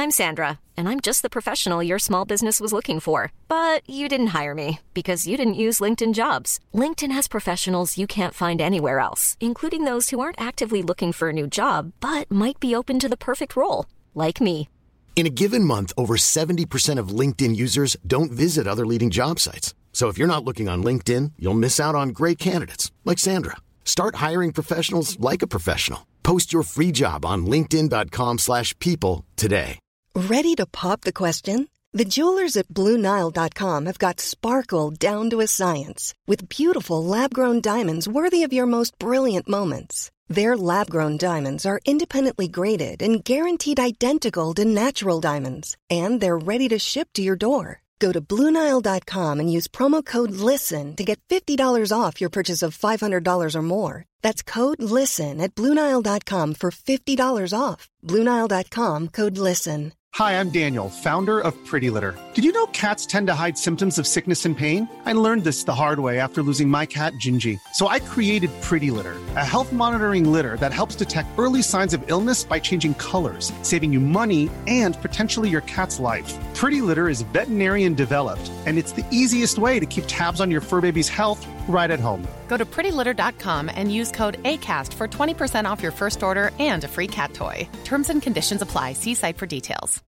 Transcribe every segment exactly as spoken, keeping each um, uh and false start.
I'm Sandra, and I'm just the professional your small business was looking for. But you didn't hire me because you didn't use LinkedIn Jobs. LinkedIn has professionals you can't find anywhere else, including those who aren't actively looking for a new job, but might be open to the perfect role, like me. In a given month, over seventy percent of LinkedIn users don't visit other leading job sites. So if you're not looking on LinkedIn, you'll miss out on great candidates like Sandra. Start hiring professionals like a professional. Post your free job on linkedin dot com slash people today. Ready to pop the question? The jewelers at Blue Nile dot com have got sparkle down to a science with beautiful lab-grown diamonds worthy of your most brilliant moments. Their lab-grown diamonds are independently graded and guaranteed identical to natural diamonds, and they're ready to ship to your door. Go to Blue Nile dot com and use promo code LISTEN to get fifty dollars off your purchase of five hundred dollars or more. That's code LISTEN at Blue Nile dot com for fifty dollars off. Blue Nile dot com, code LISTEN. Hi, I'm Daniel, founder of Pretty Litter. Did you know cats tend to hide symptoms of sickness and pain? I learned this the hard way after losing my cat, Gingy. So I created Pretty Litter, a health monitoring litter that helps detect early signs of illness by changing colors, saving you money and potentially your cat's life. Pretty Litter is veterinarian developed, and it's the easiest way to keep tabs on your fur baby's health right at home. Go to pretty litter dot com and use code ACAST for twenty percent off your first order and a free cat toy. Terms and conditions apply. See site for details.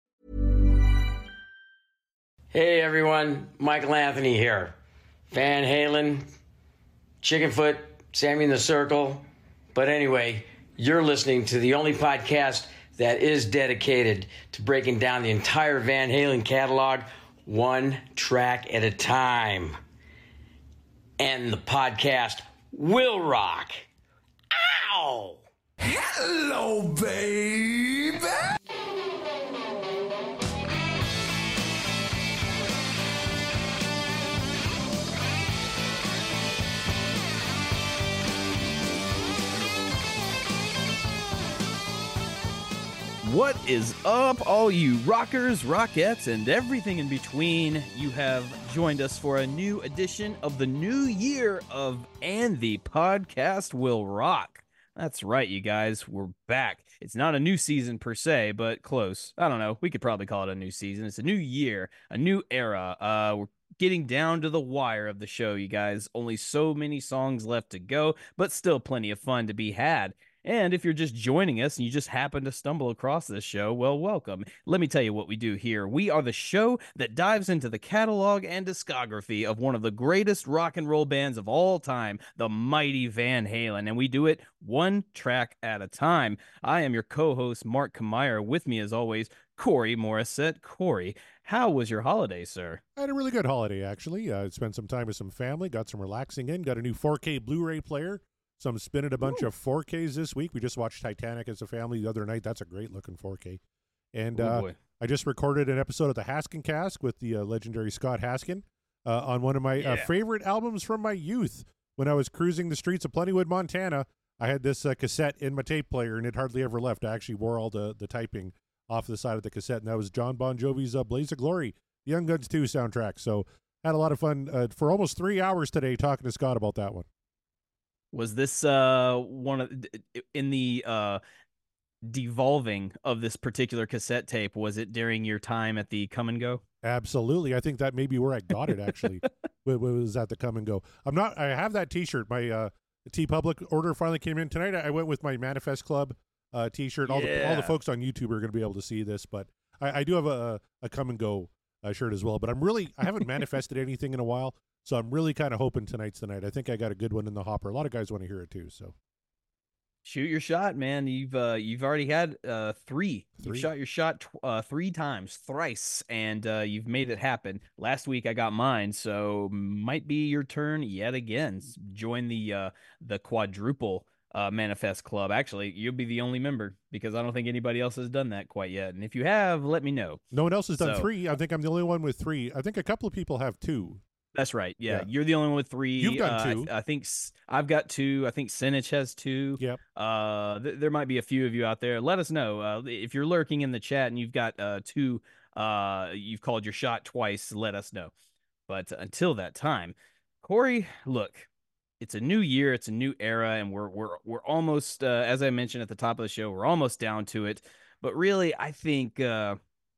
Hey everyone, Michael Anthony here. Van Halen, Chickenfoot, Sammy in the Circle. But anyway, you're listening to the only podcast that is dedicated to breaking down the entire Van Halen catalog one track at a time. And the podcast will rock. Ow! Hello, baby! What is up, all you rockers, rockettes, and everything in between? You have joined us for a new edition of the new year of And the Podcast Will Rock. That's right, you guys. We're back. It's not a new season per se, but close. I don't know. We could probably call it a new season. It's a new year, a new era. Uh, we're getting down to the wire of the show, you guys. Only so many songs left to go, but still plenty of fun to be had. And if you're just joining us and you just happen to stumble across this show, well, welcome. Let me tell you what we do here. We are the show that dives into the catalog and discography of one of the greatest rock and roll bands of all time, the mighty Van Halen, and we do it one track at a time. I am your co-host, Mark Kamier. With me, as always, Corey Morissette. Corey, how was your holiday, sir? I had a really good holiday, actually. I uh, spent some time with some family, got some relaxing in, got a new four K Blu-ray player. So I'm spinning a bunch Ooh. of four Ks this week. We just watched Titanic as a family the other night. That's a great-looking four K. And uh, I just recorded an episode of the Haskin Cast with the uh, legendary Scott Haskin uh, on one of my yeah. uh, favorite albums from my youth. When I was cruising the streets of Plentywood, Montana, I had this uh, cassette in my tape player, and it hardly ever left. I actually wore all the, the typing off the side of the cassette, and that was John Bon Jovi's uh, Blaze of Glory, the Young Guns two soundtrack. So had a lot of fun uh, for almost three hours today talking to Scott about that one. Was this uh, one of in the uh, devolving of this particular cassette tape? Was it during your time at the Come and Go? Absolutely. I think that may be where I got it, actually. It was at the Come and Go. I'm not. I have that T-shirt. My uh, TeePublic order finally came in tonight. I went with my Manifest Club uh, T-shirt. All yeah. the all the folks on YouTube are going to be able to see this, but I, I do have a, a Come and Go uh, shirt as well. But I'm really I haven't manifested anything in a while. So I'm really kind of hoping tonight's the night. I think I got a good one in the hopper. A lot of guys want to hear it too. So shoot your shot, man. You've uh, you've already had uh, three. three. You've shot your shot tw- uh, three times, thrice, and uh, you've made it happen. Last week I got mine, so might be your turn yet again. Join the uh, the quadruple uh, Manifest Club. Actually, you'll be the only member because I don't think anybody else has done that quite yet. And if you have, let me know. No one else has done so, three. I think I'm the only one with three. I think a couple of people have two. That's right. Yeah. yeah. You're the only one with three. You've got uh, two. I, th- I think s- I've got two. I think Sinich has two. Yep. Uh, th- there might be a few of you out there. Let us know. Uh, if you're lurking in the chat and you've got uh, two, uh, you've called your shot twice, let us know. But until that time, Corey, look, it's a new year. It's a new era. And we're, we're, we're almost, uh, as I mentioned at the top of the show, we're almost down to it. But really, I think, uh,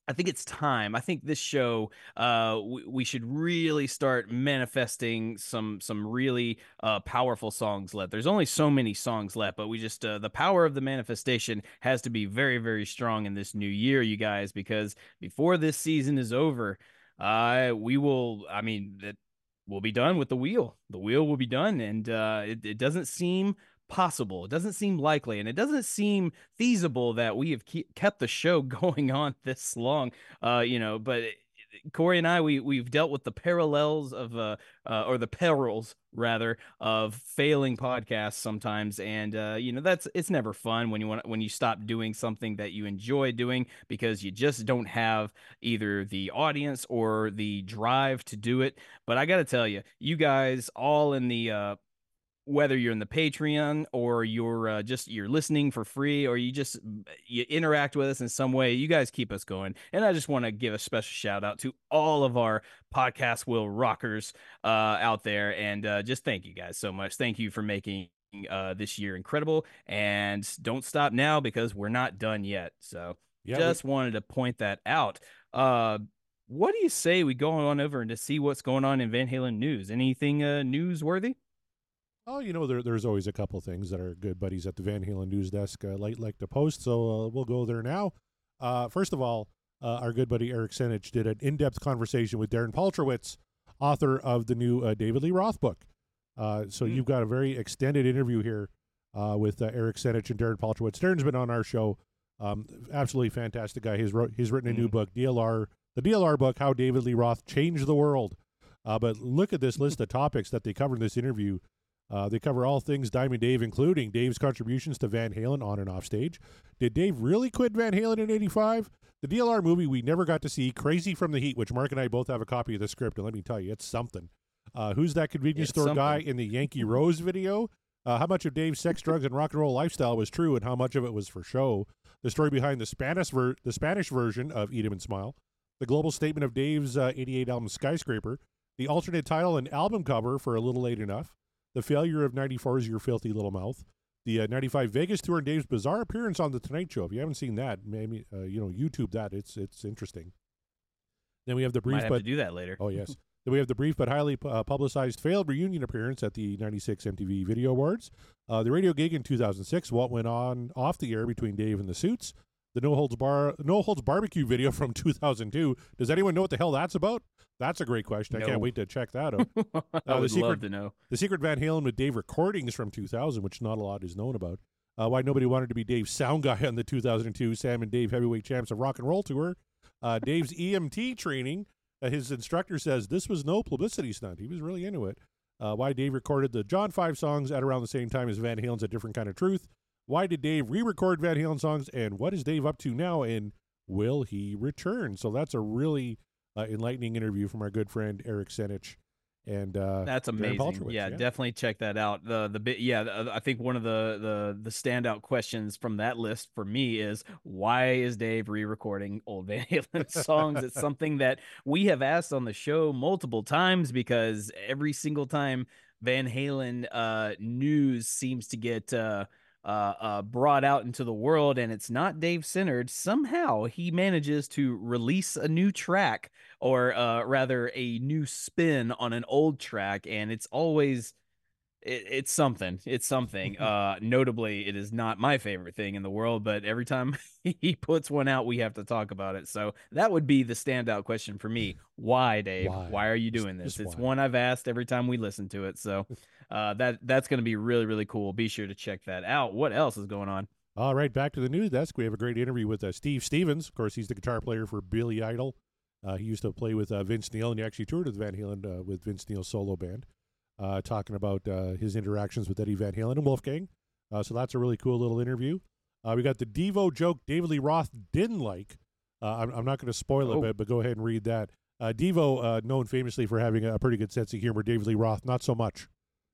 I think it's time. I think this show, uh, we, we should really start manifesting some some really uh, powerful songs left. There's only so many songs left, but we just uh, the power of the manifestation has to be very, very strong in this new year, you guys, because before this season is over, uh, we will. I mean, it, we'll be done with the wheel. The wheel will be done, and uh, it, it doesn't seem possible. It doesn't seem likely, and it doesn't seem feasible that we have keep, kept the show going on this long. Uh, you know, but Corey and I, we we've dealt with the parallels of uh, uh or the perils rather of failing podcasts sometimes, and uh, you know that's it's never fun when you want when you stop doing something that you enjoy doing because you just don't have either the audience or the drive to do it. But I got to tell you, you guys all in the uh whether you're in the Patreon or you're uh, just you're listening for free or you just you interact with us in some way, you guys keep us going. And I just want to give a special shout out to all of our podcast will rockers uh, out there, and uh, just thank you guys so much. Thank you for making uh, this year incredible, and don't stop now because we're not done yet. So yeah, just we- wanted to point that out. Uh, what do you say we go on over and to see what's going on in Van Halen news? Anything uh, newsworthy? Oh, you know, there, there's always a couple things that our good buddies at the Van Halen news desk uh, like, like to post, so uh, we'll go there now. Uh, first of all, uh, our good buddy Eric Senich did an in-depth conversation with Darren Paltrowitz, author of the new uh, David Lee Roth book. Uh, so mm. you've got a very extended interview here uh, with uh, Eric Senich and Darren Paltrowitz. Darren's been on our show. Um, absolutely fantastic guy. He's, wrote, he's written a mm. new book, D L R, the D L R book, How David Lee Roth Changed the World. Uh, but look at this list of topics that they cover in this interview. Uh, they cover all things Diamond Dave, including Dave's contributions to Van Halen on and off stage. Did Dave really quit Van Halen in eighty-five? The D L R movie we never got to see, Crazy from the Heat, which Mark and I both have a copy of the script, and let me tell you, it's something. Uh, who's that convenience it's store something. guy in the Yankee Rose video? Uh, how much of Dave's sex, drugs, and rock and roll lifestyle was true, and how much of it was for show? The story behind the Spanish ver- the Spanish version of Eat 'Em and Smile. The global statement of Dave's uh, eighty-eight album Skyscraper. The alternate title and album cover for A Little Late Enough. The failure of ninety-four's Your Filthy Little Mouth. The uh, ninety-five Vegas tour and Dave's bizarre appearance on The Tonight Show. If you haven't seen that, maybe uh, you know YouTube that. It's it's interesting. Then we have the brief, Might have but to do that later. Oh yes. Then we have the brief but highly uh, publicized failed reunion appearance at the ninety-six M T V Video Awards. Uh, the radio gig in two thousand six. What went on off the air between Dave and the Suits. The No Holds Bar No Holds Barbecue video from two thousand two. Does anyone know what the hell that's about? That's a great question. No. I can't wait to check that out. Uh, I would the secret, love to know. The Secret Van Halen with Dave recordings from two thousand, which not a lot is known about. Uh, why nobody wanted to be Dave's sound guy on the two thousand two Sam and Dave Heavyweight Champs of Rock and Roll Tour. Uh, Dave's E M T training. Uh, his instructor says this was no publicity stunt. He was really into it. Uh, why Dave recorded the John five songs at around the same time as Van Halen's A Different Kind of Truth. Why did Dave re-record Van Halen songs, and what is Dave up to now, and will he return? So that's a really uh, enlightening interview from our good friend Eric Senich. And uh, that's amazing. Yeah, yeah, definitely check that out. The the bit, yeah, I think one of the the the standout questions from that list for me is why is Dave re-recording old Van Halen songs? It's something that we have asked on the show multiple times because every single time Van Halen uh, news seems to get uh, uh, uh, brought out into the world and it's not Dave centered, somehow he manages to release a new track or uh, rather a new spin on an old track. And it's always, it, it's something, it's something. uh, notably, it is not my favorite thing in the world, but every time he puts one out, we have to talk about it. So that would be the standout question for me. Why, Dave? Why, why are you doing this? Just it's why. One I've asked every time we listen to it. So uh, that that's going to be really, really cool. Be sure to check that out. What else is going on? All right, back to the news desk. We have a great interview with uh, Steve Stevens. Of course, he's the guitar player for Billy Idol. Uh, he used to play with uh, Vince Neil, and he actually toured with Van Halen uh, with Vince Neil's solo band, uh, talking about uh, his interactions with Eddie Van Halen and Wolfgang. Uh, so that's a really cool little interview. Uh, we got the Devo joke David Lee Roth didn't like. Uh, I'm, I'm not going to spoil it, oh. but, but go ahead and read that. Uh, Devo, uh, known famously for having a pretty good sense of humor. David Lee Roth, not so much.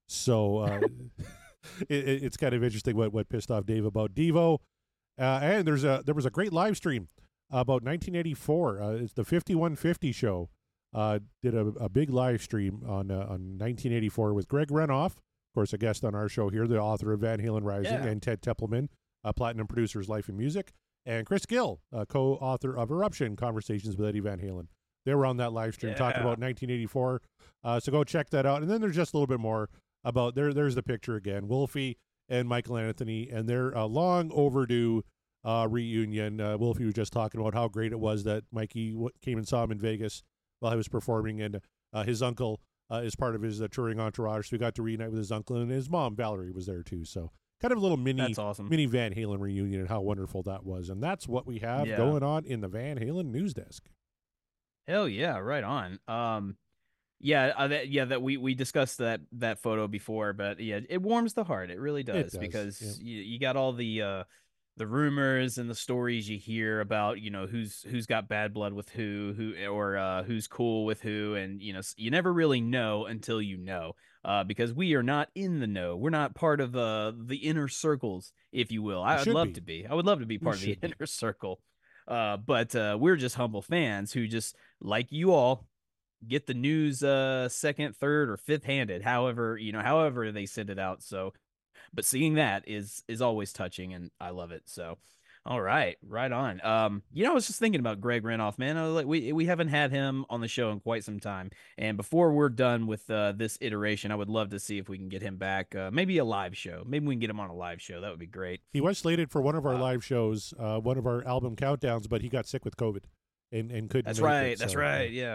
So uh, it, it's kind of interesting what, what pissed off Dave about Devo. Uh, and there's a there was a great live stream about nineteen eighty-four. Uh, it's the fifty-one fifty show. Uh, did a, a big live stream on uh, on nineteen eighty-four with Greg Renoff, of course, a guest on our show here, the author of Van Halen Rising, yeah. and Ted Templeman, uh, Platinum Producers Life and Music. and Chris Gill, uh, co-author of Eruption, Conversations with Eddie Van Halen. They were on that live stream Yeah. talking about nineteen eighty-four. Uh, so go check that out. And then there's just a little bit more about, there. there's the picture again, Wolfie and Michael Anthony, and their uh, long overdue uh, reunion. Uh, Wolfie was just talking about how great it was that Mikey w- came and saw him in Vegas while he was performing, and uh, his uncle uh, is part of his uh, touring entourage, so we got to reunite with his uncle, and his mom, Valerie, was there too. So kind of a little mini, That's awesome. mini Van Halen reunion, and how wonderful that was. And that's what we have Yeah. going on in the Van Halen news desk. Hell yeah, right on. Um, yeah, uh, that, yeah, that we we discussed that that photo before, but yeah, it warms the heart. It really does, does, because yeah. you, you got all the uh, the rumors and the stories you hear about, you know, who's who's got bad blood with who, who or uh, who's cool with who, and you know, s- you never really know until you know, uh, because we are not in the know. We're not part of uh, the inner circles, if you will. I would should love be. to be. I would love to be We part of the should be. inner circle. Uh, but uh, we're just humble fans who just, like you all, get the news uh second, third, or fifth handed, however, you know, however they send it out. So, but seeing that is is always touching, and I love it. So, all right, right on. Um, you know, I was just thinking about Greg Renoff, man. I was like, we we haven't had him on the show in quite some time, and before we're done with uh, this iteration, I would love to see if we can get him back. Uh, maybe a live show. Maybe we can get him on a live show. That would be great. He was slated for one of our Uh, live shows, uh, one of our album countdowns, but he got sick with COVID and, and couldn't That's make right. it, That's so, right. Yeah.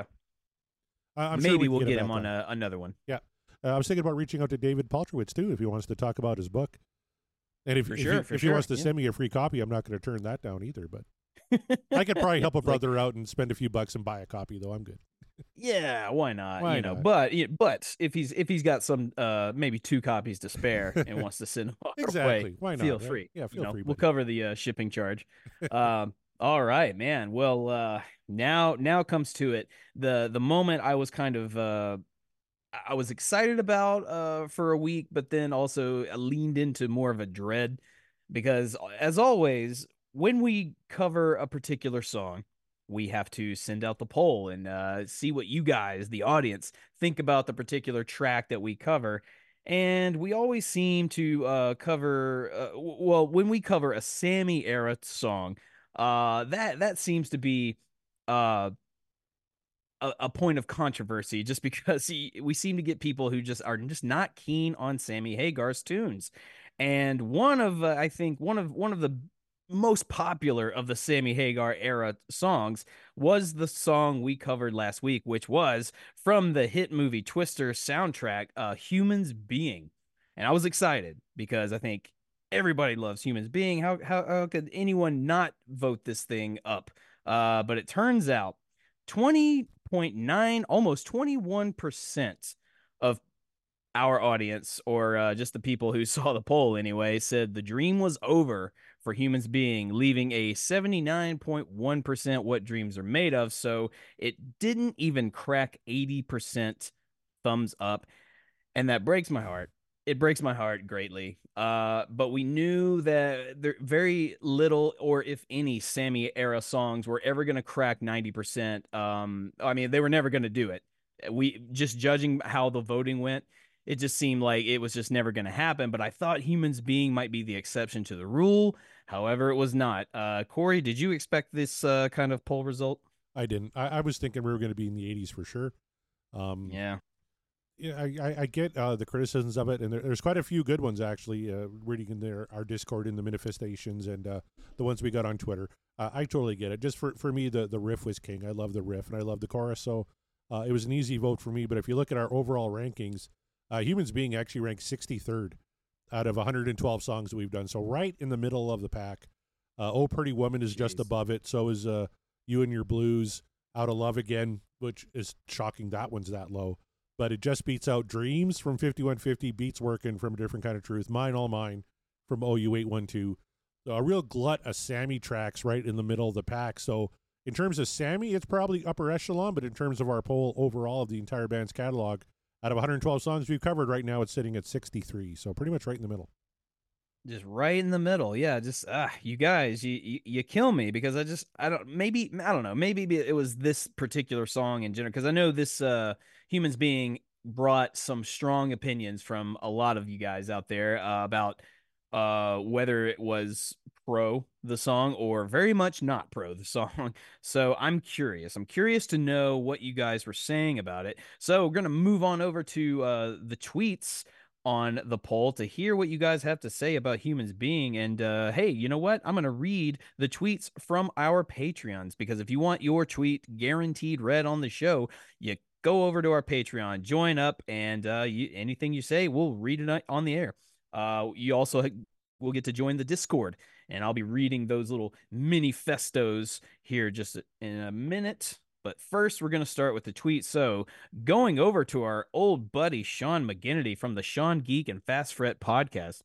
I- I'm sure Maybe we can we'll get, get it him back on a, another one. Yeah. Uh, I was thinking about reaching out to David Paltrowitz, too, if he wants to talk about his book. And if, For if, sure, he, for if he sure, wants to yeah. send me a free copy, I'm not going to turn that down either. But I could probably help a Like, brother out and spend a few bucks and buy a copy, though. I'm good. yeah, why not? Why you know, not? but yeah, but if he's if he's got some uh maybe two copies to spare and wants to send them our Exactly. way, Why not, feel right? free. Yeah, You feel know, free, we'll buddy. cover the uh, shipping charge. um, all right, man. Well, uh, now now comes to it. The the moment I was kind of uh I was excited about uh for a week, but then also leaned into more of a dread, because as always, when we cover a particular song, we have to send out the poll and uh, see what you guys, the audience, think about the particular track that we cover. And we always seem to uh, cover, uh, w- well, when we cover a Sammy era song, uh, that that seems to be uh, a, a point of controversy, just because he, we seem to get people who just are just not keen on Sammy Hagar's tunes. And one of uh, I think one of one of the most popular of the Sammy Hagar era songs was the song we covered last week, which was from the hit movie Twister soundtrack, uh, Humans Being. And I was excited because I think everybody loves Humans Being. How how, how could anyone not vote this thing up? Uh, but it turns out twenty point nine, almost twenty-one percent of our audience, or uh, just the people who saw the poll anyway, said the dream was over for Humans Being, leaving a seventy-nine point one percent what dreams are made of. So it didn't even crack eighty percent thumbs up. And that breaks my heart. It breaks my heart greatly. Uh, but we knew that there very little, or if any, Sammy era songs were ever going to crack ninety percent. Um, I mean, they were never going to do it. We just judging how the voting went, it just seemed like it was just never going to happen. But I thought Humans Being might be the exception to the rule. However, it was not. Uh, Corey, did you expect this uh, kind of poll result? I didn't. I, I was thinking we were going to be in the eighties for sure. Um, Yeah. Yeah, I, I, I get uh, the criticisms of it, and there, there's quite a few good ones actually. Uh, reading in there, our Discord in the manifestations, and uh, the ones we got on Twitter. Uh, I totally get it. Just for, for me, the, the riff was king. I love the riff, and I love the chorus, so uh, it was an easy vote for me. But if you look at our overall rankings, uh, Humans Being actually ranked sixty-third out of one hundred twelve songs that we've done, so right in the middle of the pack. Uh, Oh Pretty Woman is just Jeez. above it. So is uh, You and Your Blues, Out of Love Again, which is shocking that one's that low. But it just beats out Dreams from fifty-one fifty, Beats Working from A Different Kind of Truth, Mine All Mine from O U eight one two. So a real glut of Sammy tracks right in the middle of the pack. So in terms of Sammy, it's probably upper echelon, but in terms of our poll overall of the entire band's catalog, out of one hundred twelve songs we've covered right now, it's sitting at sixty-three. So pretty much right in the middle. Just right in the middle. Yeah, just ah, you guys, you, you you kill me, because I just I don't maybe I don't know, maybe it was this particular song in general, because I know this uh Humans Being brought some strong opinions from a lot of you guys out there uh, about uh, whether it was pro the song or very much not pro the song. So I'm curious. I'm curious to know what you guys were saying about it. So we're going to move on over to uh, the tweets on the poll to hear what you guys have to say about humans being. And uh, hey, you know what? I'm going to read the tweets from our Patreons, because if you want your tweet guaranteed read on the show, you go over to our Patreon, join up, and uh, you, anything you say, we'll read it on the air. Uh, you also will get to join the Discord, and I'll be reading those little mini festos here just in a minute. But first, we're going to start with the tweet. So, going over to our old buddy Sean McGinnity from the Sean Geek and Fast Fret podcast.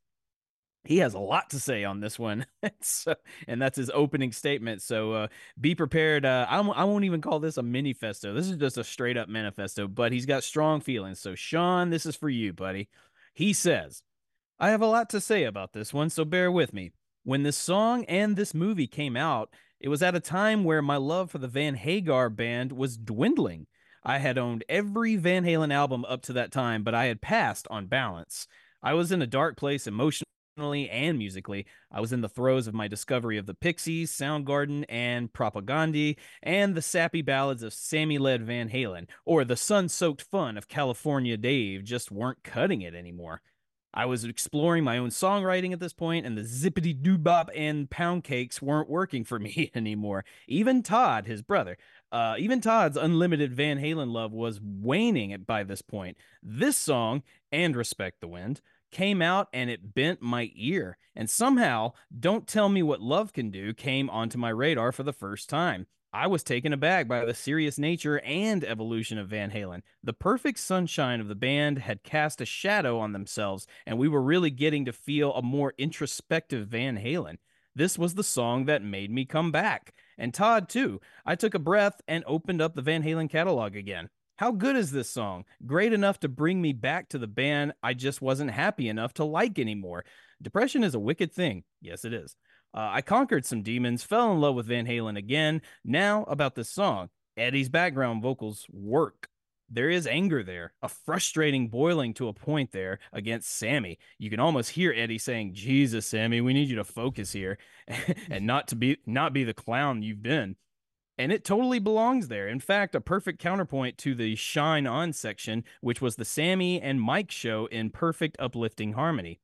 He has a lot to say on this one, so, and that's his opening statement. So uh, be prepared. Uh, I, I won't even call this a mini festo. This is just a straight up manifesto, but he's got strong feelings. So, Sean, this is for you, buddy. He says, I have a lot to say about this one, so bear with me. When this song and this movie came out, it was at a time where my love for the Van Hagar band was dwindling. I had owned every Van Halen album up to that time, but I had passed on Balance. I was in a dark place emotionally and musically. I was in the throes of my discovery of the Pixies, Soundgarden, and Propagandhi, and the sappy ballads of Sammy-led Van Halen, or the sun-soaked fun of California Dave just weren't cutting it anymore. I was exploring my own songwriting at this point, and the zippity-doo-bop and pound cakes weren't working for me anymore. Even Todd, his brother, uh, even Todd's unlimited Van Halen love was waning by this point. This song, and Respect the Wind, came out and it bent my ear. And somehow, Don't Tell Me What Love Can Do came onto my radar for the first time. I was taken aback by the serious nature and evolution of Van Halen. The perfect sunshine of the band had cast a shadow on themselves, and we were really getting to feel a more introspective Van Halen. This was the song that made me come back. And Todd, too. I took a breath and opened up the Van Halen catalog again. How good is this song? Great enough to bring me back to the band I just wasn't happy enough to like anymore. Depression is a wicked thing. Yes, it is. Uh, I conquered some demons, fell in love with Van Halen again. Now, about this song. Eddie's background vocals work. There is anger there, a frustrating boiling to a point there against Sammy. You can almost hear Eddie saying, Jesus, Sammy, we need you to focus here and not to be not be the clown you've been. And it totally belongs there. In fact, a perfect counterpoint to the Shine On section, which was the Sammy and Mike show in perfect uplifting harmony.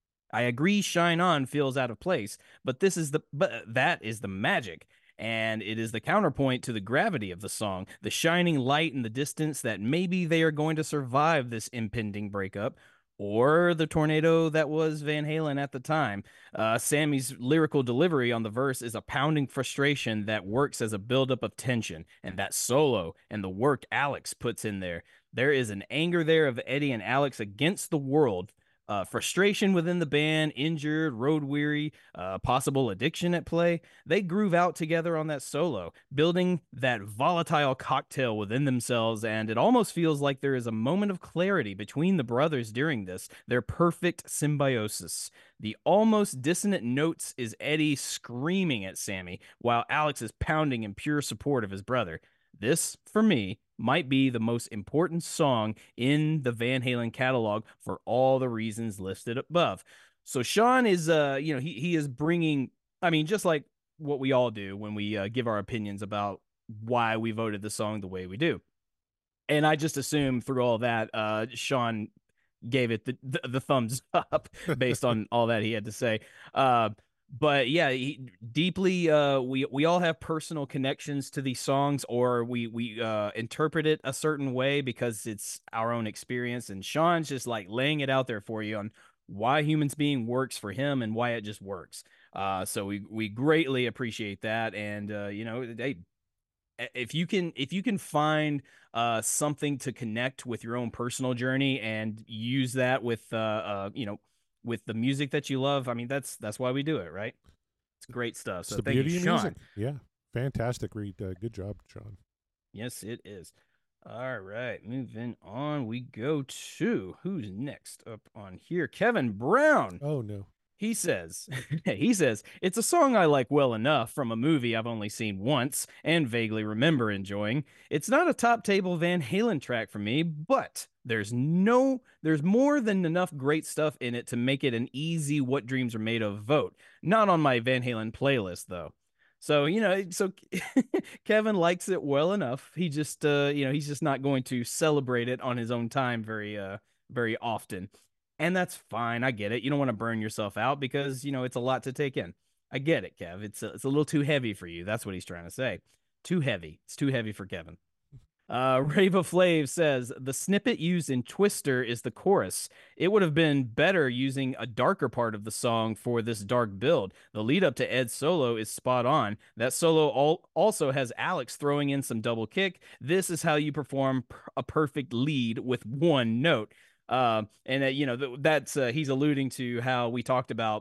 I agree Shine On feels out of place, but this is the but that is the magic, and it is the counterpoint to the gravity of the song, the shining light in the distance that maybe they are going to survive this impending breakup, or the tornado that was Van Halen at the time. Uh, Sammy's lyrical delivery on the verse is a pounding frustration that works as a buildup of tension, and that solo and the work Alex puts in there. There is an anger there of Eddie and Alex against the world. Uh, frustration within the band, injured, road weary, uh, possible addiction at play. They groove out together on that solo, building that volatile cocktail within themselves, and it almost feels like there is a moment of clarity between the brothers during this, their perfect symbiosis. The almost dissonant notes is Eddie screaming at Sammy, while Alex is pounding in pure support of his brother. This, for me, might be the most important song in the Van Halen catalog for all the reasons listed above. So Sean is, uh, you know, he he is bringing, I mean, just like what we all do when we uh, give our opinions about why we voted the song the way we do. And I just assume through all that, uh, Sean gave it the, the, the thumbs up based on all that he had to say. Uh, But yeah, he, deeply, uh, we we all have personal connections to these songs, or we we uh, interpret it a certain way because it's our own experience. And Sean's just like laying it out there for you on why Humans Being works for him and why it just works. Uh, so we we greatly appreciate that. And uh, you know, hey, if you can if you can find uh, something to connect with your own personal journey and use that with uh, uh, you know. with the music that you love, I mean, that's that's why we do it, right? It's great stuff. So it's the thank beauty you, of Sean. music. Yeah, fantastic read. Uh, good job, Sean. Yes, it is. All right, moving on. We go to who's next up on here? Kevin Brown. Oh no. He says, he says, it's a song I like well enough from a movie I've only seen once and vaguely remember enjoying. It's not a top table Van Halen track for me, but there's no, there's more than enough great stuff in it to make it an easy What Dreams Are Made Of vote. Not on my Van Halen playlist though. So, you know, so Kevin likes it well enough. He just, uh, you know, he's just not going to celebrate it on his own time very, uh, very often. And that's fine. I get it. You don't want to burn yourself out because, you know, it's a lot to take in. I get it, Kev. It's a, it's a little too heavy for you. That's what he's trying to say. Too heavy. It's too heavy for Kevin. Uh, Rava Flav says, the snippet used in Twister is the chorus. It would have been better using a darker part of the song for this dark build. The lead up to Ed's solo is spot on. That solo all, also has Alex throwing in some double kick. This is how you perform a perfect lead with one note. Uh, and, uh, you know, th- that's uh, he's alluding to how we talked about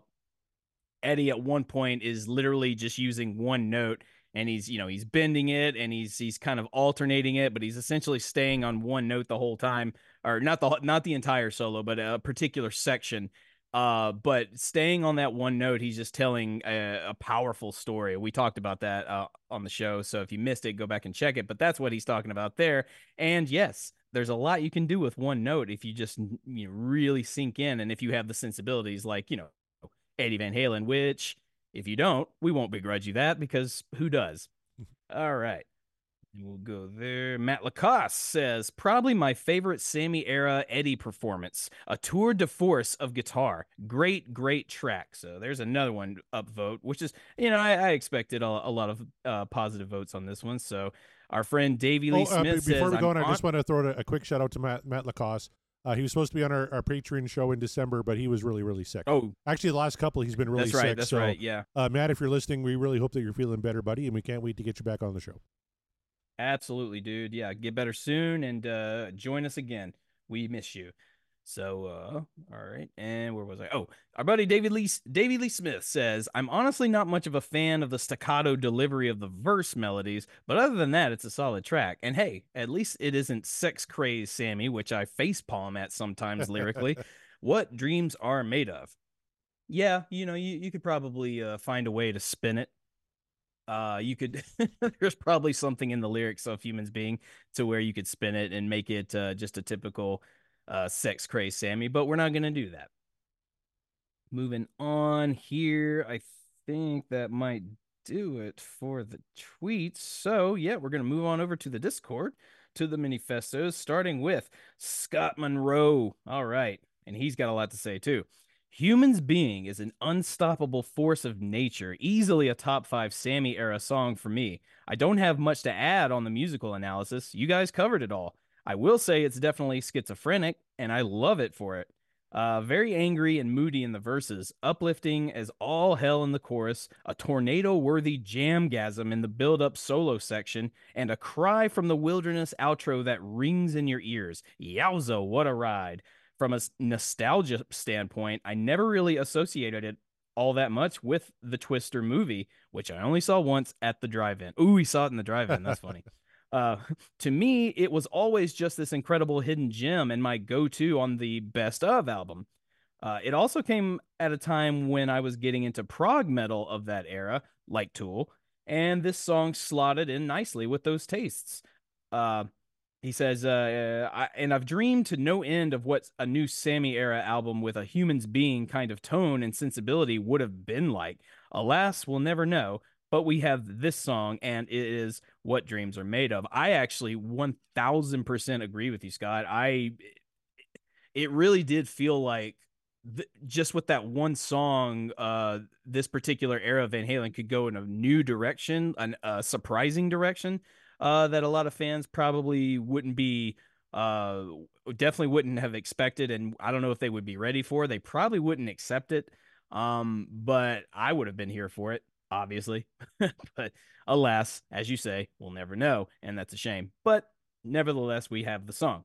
Eddie at one point is literally just using one note and he's, you know, he's bending it and he's he's kind of alternating it, but he's essentially staying on one note the whole time, or not the not the entire solo, but a particular section. Uh, but staying on that one note, he's just telling a, a powerful story. We talked about that uh, on the show. So if you missed it, go back and check it. But that's what he's talking about there. And yes, there's a lot you can do with one note if you just, you know, really sink in. And if you have the sensibilities like, you know, Eddie Van Halen, which if you don't, we won't begrudge you that because who does? All right. We'll go there. Matt Lacoste says, probably my favorite Sammy era Eddie performance, a tour de force of guitar. Great, great track. So there's another one upvote, which is, you know, I, I expected a, a lot of uh, positive votes on this one. So our friend Davey Lee oh, uh, Smith b- Before says, we go on, on- I just want to throw a, a quick shout out to Matt, Matt Lacoste. Uh, he was supposed to be on our, our Patreon show in December, but he was really, really sick. Oh, actually, the last couple he's been really that's right, sick. That's so, right. Yeah. Uh, Matt, if you're listening, we really hope that you're feeling better, buddy, and we can't wait to get you back on the show. Absolutely, dude. Yeah, get better soon and uh, join us again. We miss you. So, uh, all right. And where was I? Oh, our buddy David Lee, Davey Lee Smith says, I'm honestly not much of a fan of the staccato delivery of the verse melodies, but other than that, it's a solid track. And hey, at least it isn't sex crazed Sammy, which I facepalm at sometimes lyrically. What dreams are made of. Yeah, you know, you, you could probably uh, find a way to spin it. Uh, you could, there's probably something in the lyrics of Humans Being to where you could spin it and make it uh, just a typical uh, sex crazed Sammy, but we're not going to do that. Moving on here, I think that might do it for the tweets. So yeah, we're going to move on over to the Discord, to the manifestos, starting with Scott Monroe. All right. And he's got a lot to say too. Humans Being is an unstoppable force of nature, easily a top five Sammy era song for me. I don't have much to add on the musical analysis. You guys covered it all. I will say it's definitely schizophrenic, and I love it for it. Uh, very angry and moody in the verses, uplifting as all hell in the chorus, a tornado-worthy jamgasm in the build-up solo section, and a cry from the wilderness outro that rings in your ears. Yowza, what a ride. From a nostalgia standpoint, I never really associated it all that much with the Twister movie, which I only saw once at the drive-in. Ooh, we saw it in the drive-in. That's funny. Uh, to me, it was always just this incredible hidden gem and my go-to on the Best Of album. Uh, it also came at a time when I was getting into prog metal of that era, like Tool, and this song slotted in nicely with those tastes. Uh, He says, uh, I, and I've dreamed to no end of what a new Sammy era album with a Humans Being kind of tone and sensibility would have been like. Alas, we'll never know, but we have this song and it is what dreams are made of. I actually one thousand percent agree with you, Scott. I, it really did feel like th- just with that one song, uh, this particular era of Van Halen could go in a new direction, an, a surprising direction. Uh, that a lot of fans probably wouldn't be, uh, definitely wouldn't have expected, and I don't know if they would be ready for. They probably wouldn't accept it, um, but I would have been here for it, obviously. But alas, as you say, we'll never know, and that's a shame. But nevertheless, we have the song.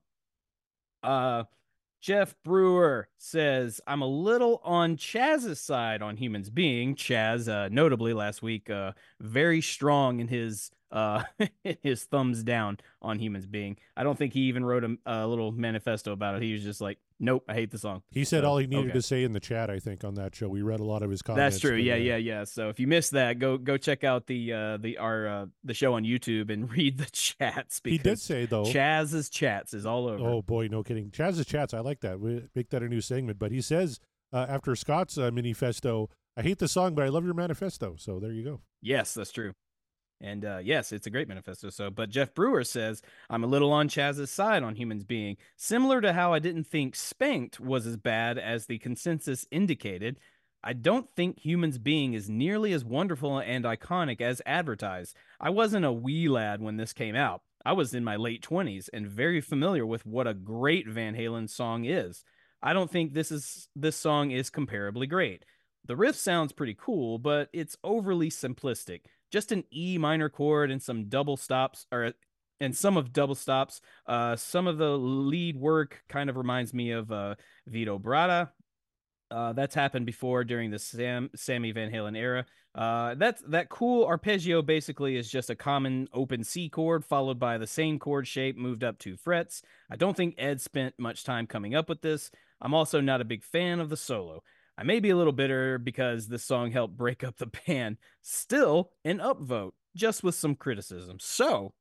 Uh, Jeff Brewer says, I'm a little on Chaz's side on Humans Being. Chaz, uh, notably last week, uh, very strong in his uh, his thumbs down on Humans Being. I don't think he even wrote a, a little manifesto about it. He was just like, nope, I hate the song. He said so, all he needed okay. to say in the chat, I think, on that show. We read a lot of his comments. That's true. but, Yeah, uh, yeah, yeah. So if you missed that, go go check out the uh, the our uh, the show on YouTube and read the chats. He did Because say, though. Chaz's chats is all over. Oh, boy, no kidding. Chaz's chats, I like that. We make that a new segment. But he says, uh, after Scott's uh, manifesto, I hate the song, but I love your manifesto. So there you go. Yes, that's true. And uh, yes, it's a great manifesto. So, but Jeff Brewer says, I'm a little on Chaz's side on Humans Being. Similar to how I didn't think Spanked was as bad as the consensus indicated, I don't think Humans Being is nearly as wonderful and iconic as advertised. I wasn't a wee lad when this came out. I was in my late twenties and very familiar with what a great Van Halen song is. I don't think this is this song is comparably great. The riff sounds pretty cool, but it's overly simplistic. Just an E minor chord and some double stops, or and some of double stops. Uh, some of the lead work kind of reminds me of uh, Vito Bratta. Uh, that's happened before during the Sam Sammy Van Halen era. Uh, that's that cool arpeggio basically is just a common open C chord followed by the same chord shape moved up two frets. I don't think Ed spent much time coming up with this. I'm also not a big fan of the solo. I may be a little bitter because this song helped break up the band. Still an upvote, just with some criticism. So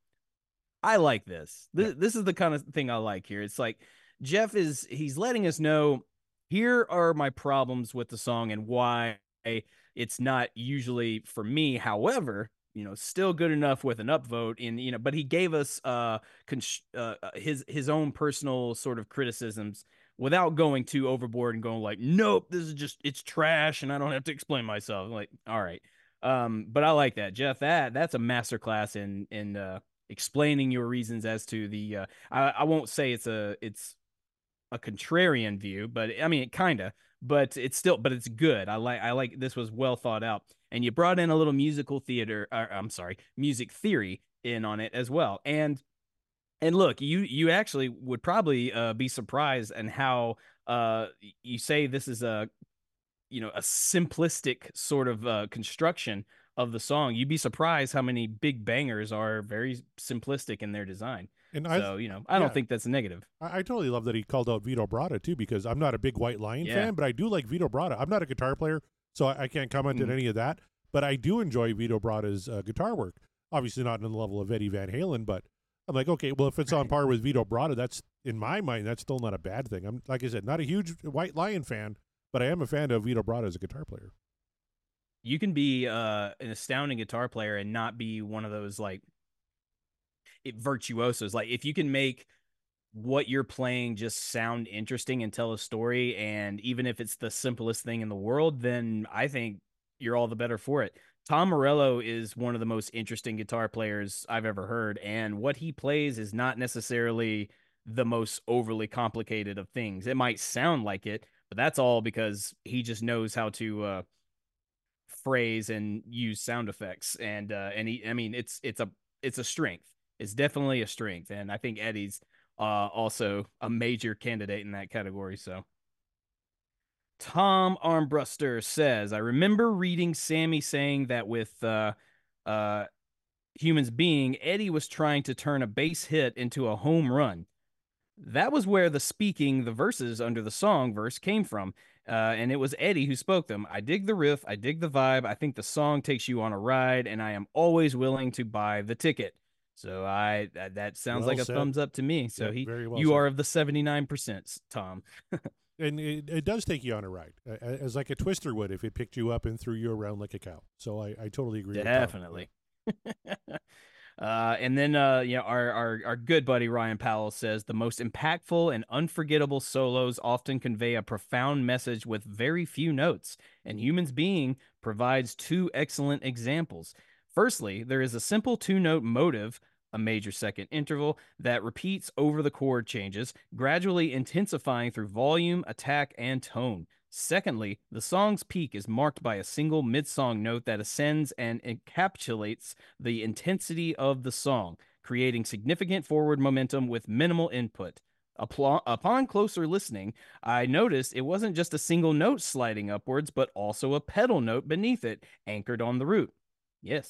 I like this. This, Yeah. this is the kind of thing I like here. It's like Jeff is, he's letting us know, here are my problems with the song and why it's not usually for me. However, you know, still good enough with an upvote in, you know, but he gave us uh, con- uh his, his own personal sort of criticisms without going too overboard and going like, nope, this is just, it's trash and I don't have to explain myself. I'm like, all right. Um, but I like that, Jeff. That that's a masterclass in in uh, explaining your reasons as to the. Uh, I, I won't say it's a it's a contrarian view, but I mean it kind of. But it's still, but it's good. I like I like this was well thought out, and you brought in a little musical theater. Or, I'm sorry, music theory in on it as well, and. And look, you you actually would probably uh, be surprised and how uh, you say this is a you know a simplistic sort of uh, construction of the song. You'd be surprised how many big bangers are very simplistic in their design. And so I, you know, I don't yeah. think that's a negative. I, I totally love that he called out Vito Bratta, too, because I'm not a big White Lion Yeah. fan, but I do like Vito Bratta. I'm not a guitar player, so I, I can't comment Mm. on any of that. But I do enjoy Vito Bratta's uh, guitar work. Obviously not on the level of Eddie Van Halen, but I'm like, okay, well, if it's on par with Vito Bratta, that's, in my mind, that's still not a bad thing. I'm, like I said, not a huge White Lion fan, but I am a fan of Vito Bratta as a guitar player. You can be uh, an astounding guitar player and not be one of those like it, virtuosos. Like if you can make what you're playing just sound interesting and tell a story, and even if it's the simplest thing in the world, then I think you're all the better for it. Tom Morello is one of the most interesting guitar players I've ever heard, and what he plays is not necessarily the most overly complicated of things. It might sound like it, but that's all because he just knows how to uh, phrase and use sound effects. And uh, and he, I mean, it's it's a it's a strength. It's definitely a strength, and I think Eddie's uh, also a major candidate in that category. So. Tom Armbruster says, I remember reading Sammy saying that with uh, uh, Humans Being, Eddie was trying to turn a base hit into a home run. That was where the speaking, the verses under the song verse came from. Uh, and it was Eddie who spoke them. I dig the riff. I dig the vibe. I think the song takes you on a ride, and I am always willing to buy the ticket. So I that, that sounds Well like a said. thumbs up to me. So Yeah, he, very well you said. are of the seventy-nine percent, Tom. And it, it does take you on a ride, uh, as like a twister would if it picked you up and threw you around like a cow. So I, I totally agree Definitely. with Tom. uh, and then, uh, you know, our, our, our good buddy Ryan Powell says the most impactful and unforgettable solos often convey a profound message with very few notes, and Humans Being provides two excellent examples. Firstly, there is a simple two-note motive, a major second interval, that repeats over the chord changes, gradually intensifying through volume, attack, and tone. Secondly, the song's peak is marked by a single mid-song note that ascends and encapsulates the intensity of the song, creating significant forward momentum with minimal input. Upon, upon closer listening, I noticed it wasn't just a single note sliding upwards, but also a pedal note beneath it, anchored on the root. Yes.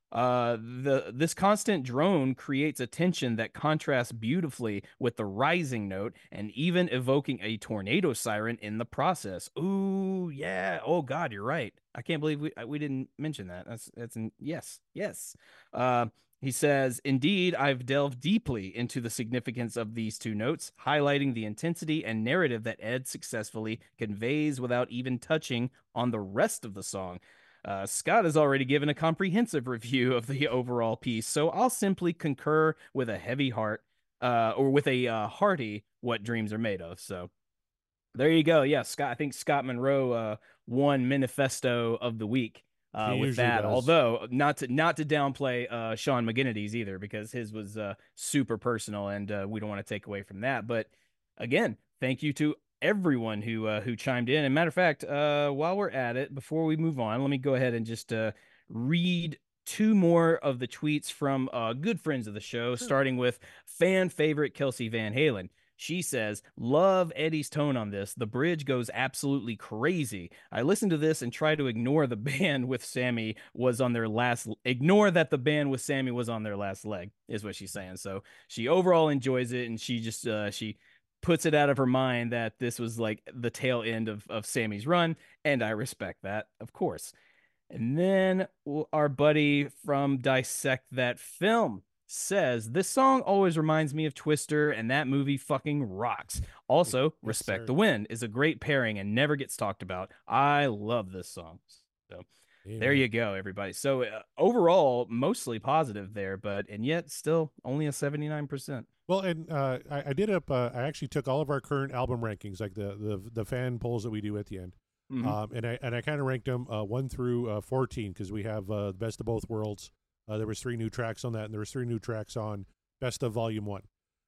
Uh, the this constant drone creates a tension that contrasts beautifully with the rising note and even evoking a tornado siren in the process. Ooh, yeah. Oh God, you're right. I can't believe we we didn't mention that. That's that's an, yes, yes. Uh, he says, indeed, I've delved deeply into the significance of these two notes, highlighting the intensity and narrative that Ed successfully conveys without even touching on the rest of the song. Uh, Scott has already given a comprehensive review of the overall piece, so I'll simply concur with a heavy heart, uh, or with a uh, hearty "What Dreams Are Made Of." So there you go. Yeah, Scott. I think Scott Monroe uh, won Manifesto of the Week uh, He with usually that. does. Although not to not to downplay uh, Sean McGinnity's either, because his was uh, super personal, and uh, we don't want to take away from that. But again, thank you to everyone who uh, who chimed in. And matter of fact, uh, while we're at it, before we move on, let me go ahead and just uh, read two more of the tweets from uh, good friends of the show, starting with fan favorite Kelsey Van Halen. She says, love Eddie's tone on this. The bridge goes absolutely crazy. I listened to this and try to ignore the band with Sammy was on their last, ignore that the band with Sammy was on their last leg, is what she's saying. So she overall enjoys it, and she just, uh, she, puts it out of her mind that this was like the tail end of, of Sammy's run, and I respect that, of course. And then our buddy from Dissect That Film says, this song always reminds me of Twister, and that movie fucking rocks. Also, yes, Respect sir. The Wind is a great pairing and never gets talked about. I love this song. So Amen. There you go, everybody. So uh, overall, mostly positive there, but and yet still only a seventy-nine percent. Well, and uh, I, I did up. Uh, I actually took all of our current album rankings, like the the, the fan polls that we do at the end, mm-hmm. um, and I and I kind of ranked them uh, one through uh, fourteen because we have uh, Best of Both Worlds. Uh, there was three new tracks on that, and there was three new tracks on Best of Volume One.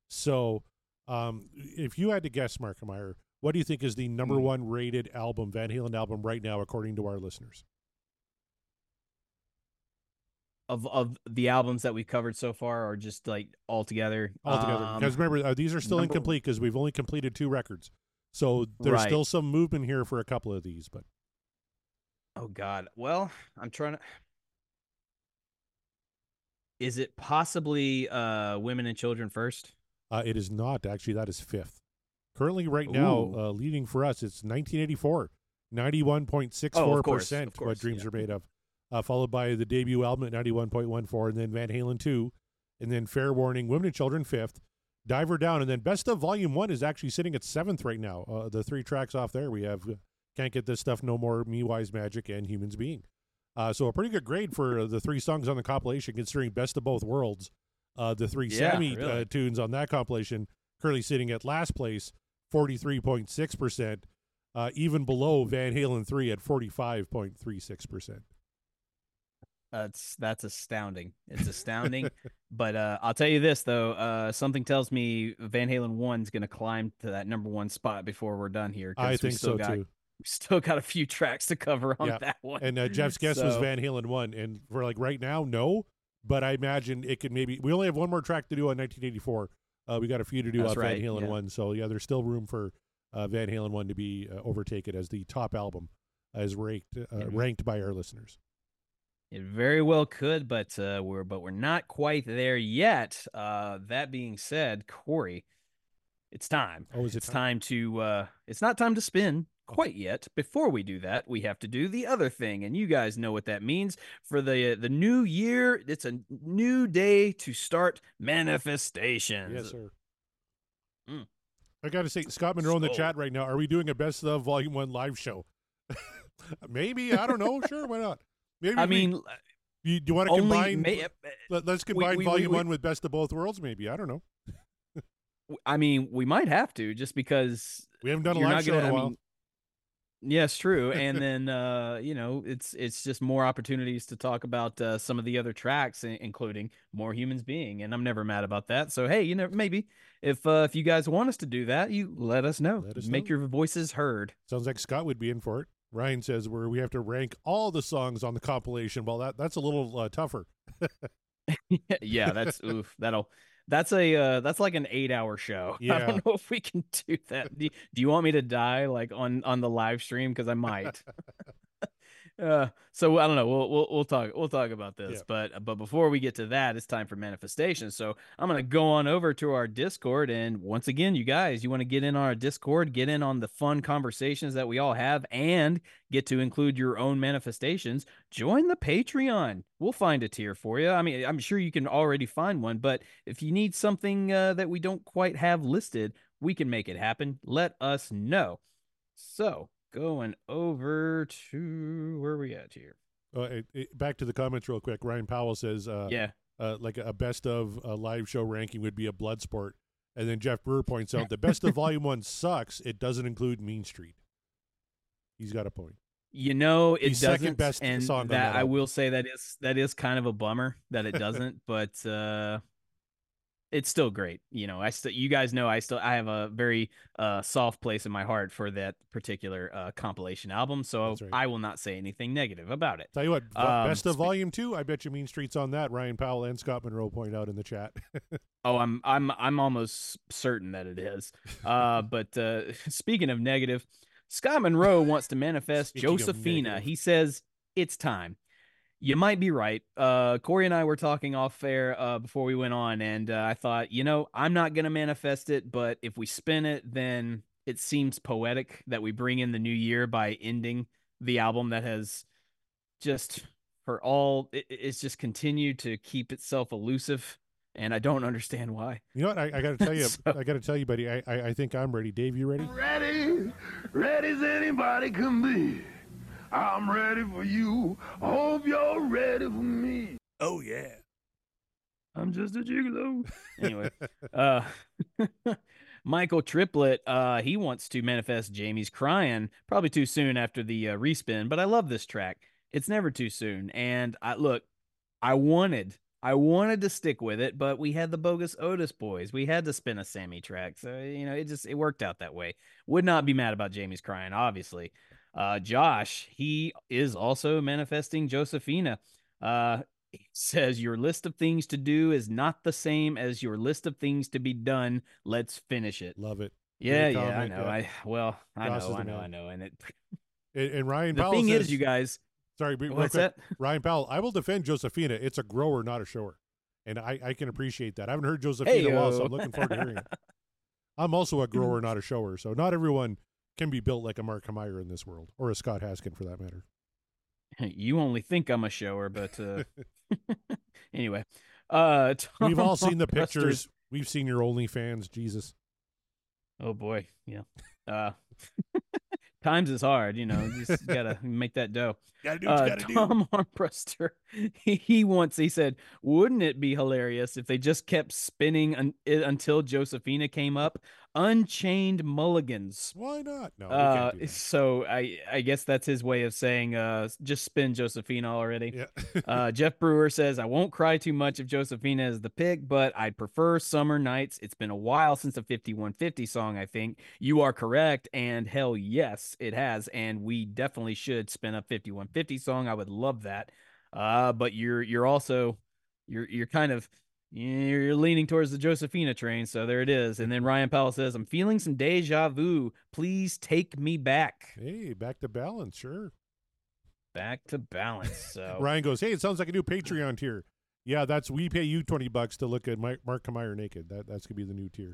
So, um, if you had to guess, Markimeyer, what do you think is the number mm-hmm. one rated album, Van Halen album, right now, according to our listeners? Of of the albums that we've covered so far, or just like all together? All together. Um, because remember, uh, these are still number... incomplete because we've only completed two records. So there's right. still some movement here for a couple of these. But oh God, well, I'm trying to. Is it possibly uh, Women and Children First? Uh, it is not. Actually, that is fifth. Currently, right now, uh, leading for us, it's nineteen eighty-four, ninety-one point six four percent oh, What Dreams yeah. Are Made Of. Uh, followed by the debut album at ninety-one point one four, and then Van Halen two, and then Fair Warning, Women and Children fifth, Diver Down, and then Best of Volume one is actually sitting at seventh right now. Uh, the three tracks off there, we have Can't Get This Stuff No More, Me, Wise Magic, and Humans Being. Uh, so a pretty good grade for uh, the three songs on the compilation, considering Best of Both Worlds. Uh, the three yeah, Sammy really. uh, tunes on that compilation currently sitting at last place, forty-three point six percent, uh, even below Van Halen three at forty-five point three six percent. That's that's astounding. It's astounding. But uh, I'll tell you this, though. Uh, something tells me Van Halen one's going to climb to that number one spot before we're done here. I think so, got, too. We still got a few tracks to cover on yeah. that one. And uh, Jeff's guess so, was Van Halen one. And for like right now, no. But I imagine it could maybe – we only have one more track to do on nineteen eighty-four. Uh, we got a few to do on right, Van Halen yeah. one. So, yeah, there's still room for uh, Van Halen one to be uh, overtaken as the top album as ranked, uh, mm-hmm. ranked by our listeners. It very well could, but uh, we're but we're not quite there yet. Uh, that being said, Corey, it's time. Oh, is it it's time? time to. Uh, it's not time to spin quite yet. Before we do that, we have to do the other thing, and you guys know what that means. For the uh, the new year, it's a new day to start manifestations. Yes, sir. Mm. I got to say, Scott Monroe in the chat right now. Are we doing a Best of Volume One live show? Maybe, I don't know. Sure, why not? Maybe I we, mean, you, do you want to combine? May, let, us combine we, we, Volume we, One with Best of Both Worlds. Maybe I don't know. I mean, we might have to just because we haven't done a live show gonna, in a while. I mean, yes, true. And then uh, you know, it's it's just more opportunities to talk about uh, some of the other tracks, including More Humans Being. And I'm never mad about that. So hey, you know, maybe if uh, if you guys want us to do that, you let us know. Let us Make know. your voices heard. Sounds like Scott would be in for it. Ryan says where we have to rank all the songs on the compilation. Well, that that's a little uh, tougher. yeah, that's oof. That'll that's a uh, that's like an eight hour show. Yeah. I don't know if we can do that. Do, do you want me to die like on on the live stream? Because I might. Uh, so I don't know. We'll we'll we'll talk we'll talk about this, Yeah. but but before we get to that, it's time for manifestation. So I'm gonna go on over to our Discord, and once again, you guys, you want to get in on our Discord, get in on the fun conversations that we all have, and get to include your own manifestations. Join the Patreon. We'll find a tier for you. I mean, I'm sure you can already find one, but if you need something uh, that we don't quite have listed, we can make it happen. Let us know. So. Going over to where are we at here? Uh, it, it, back to the comments real quick. Ryan Powell says, uh, yeah, uh, like a best of uh, live show ranking would be a blood sport. And then Jeff Brewer points out the best of volume one sucks. It doesn't include Mean Street. He's got a point. You know, it He's doesn't. Second best and song that, on that I album. will say that is that is kind of a bummer that it doesn't, but uh, it's still great. You know, I still, you guys know, I still, I have a very uh, soft place in my heart for that particular uh, compilation album. So That's right. I will not say anything negative about it. Tell you what, vo- Um, best of spe- volume two, I bet you Mean Street's on that. Ryan Powell and Scott Monroe point out in the chat. Oh, I'm, I'm, I'm almost certain that it is. Uh, but uh, speaking of negative, Scott Monroe wants to manifest Speaking of Josephina. negative. He says it's time. You might be right. Uh, Corey and I were talking off air uh, before we went on, and uh, I thought, you know, I'm not going to manifest it, but if we spin it, then it seems poetic that we bring in the new year by ending the album that has just, for all, it, it's just continued to keep itself elusive, and I don't understand why. You know what? I, I got to tell you, So- I got to tell you, buddy. I, I, I think I'm ready. Dave, you ready? Ready, ready as anybody can be. I'm ready for you. Hope you're ready for me. Oh yeah. I'm just a gigolo. Anyway, uh, Michael Triplett, uh, he wants to manifest Jamie's Crying. Probably too soon after the uh, respin, but I love this track. It's never too soon. And I look, I wanted, I wanted to stick with it, but we had the bogus Otis boys. We had to spin a Sammy track, so you know it just it worked out that way. Would not be mad about Jamie's Crying, obviously. Uh, Josh, he is also manifesting Josephina. Uh, he says your list of things to do is not the same as your list of things to be done. Let's finish it. Love it. Yeah, Great yeah, I comment, know. yeah. I well, I Josh is know, the I know, man. I know. And it And, and Ryan the Powell thing says, is, you guys, sorry, real what's quick. that? Ryan Powell, I will defend Josephina. It's a grower, not a shower. And I, I can appreciate that. I haven't heard Josephina in a while, so Hey-o. I'm looking forward to hearing it. I'm also a grower, not a shower. So not everyone can be built like a Mark Hamier in this world, or a Scott Haskin for that matter. You only think I'm a shower, but uh, anyway, uh, Tom We've all seen the Presters- pictures. We've seen your OnlyFans, Jesus. Oh boy, yeah. Uh, times is hard, you know. You just gotta make that dough. Gotta do what Uh, you gotta do. Tom Armbrester, he, he once he said, "Wouldn't it be hilarious if they just kept spinning un- it until Josephina came up? Unchained Mulligans." Why not? No, we Uh, can't do that. so I I guess that's his way of saying, uh, just spin Josephina already. Yeah. uh, Jeff Brewer says, I won't cry too much if Josephina is the pick, but I'd prefer Summer Nights. It's been a while since a fifty-one fifty song, I think. You are correct, and hell yes, it has, and we definitely should spin a fifty-one fifty song. I would love that. Uh, but you're you're also you're you're kind of you're leaning towards the Josephina train, so there it is. And then Ryan Powell says, I'm feeling some deja vu. Please take me back. Hey, back to balance, sure. Back to balance. So Ryan goes, hey, it sounds like a new Patreon tier. Yeah, that's we pay you twenty bucks to look at Mike, Mark Hamier naked. That that's gonna be the new tier.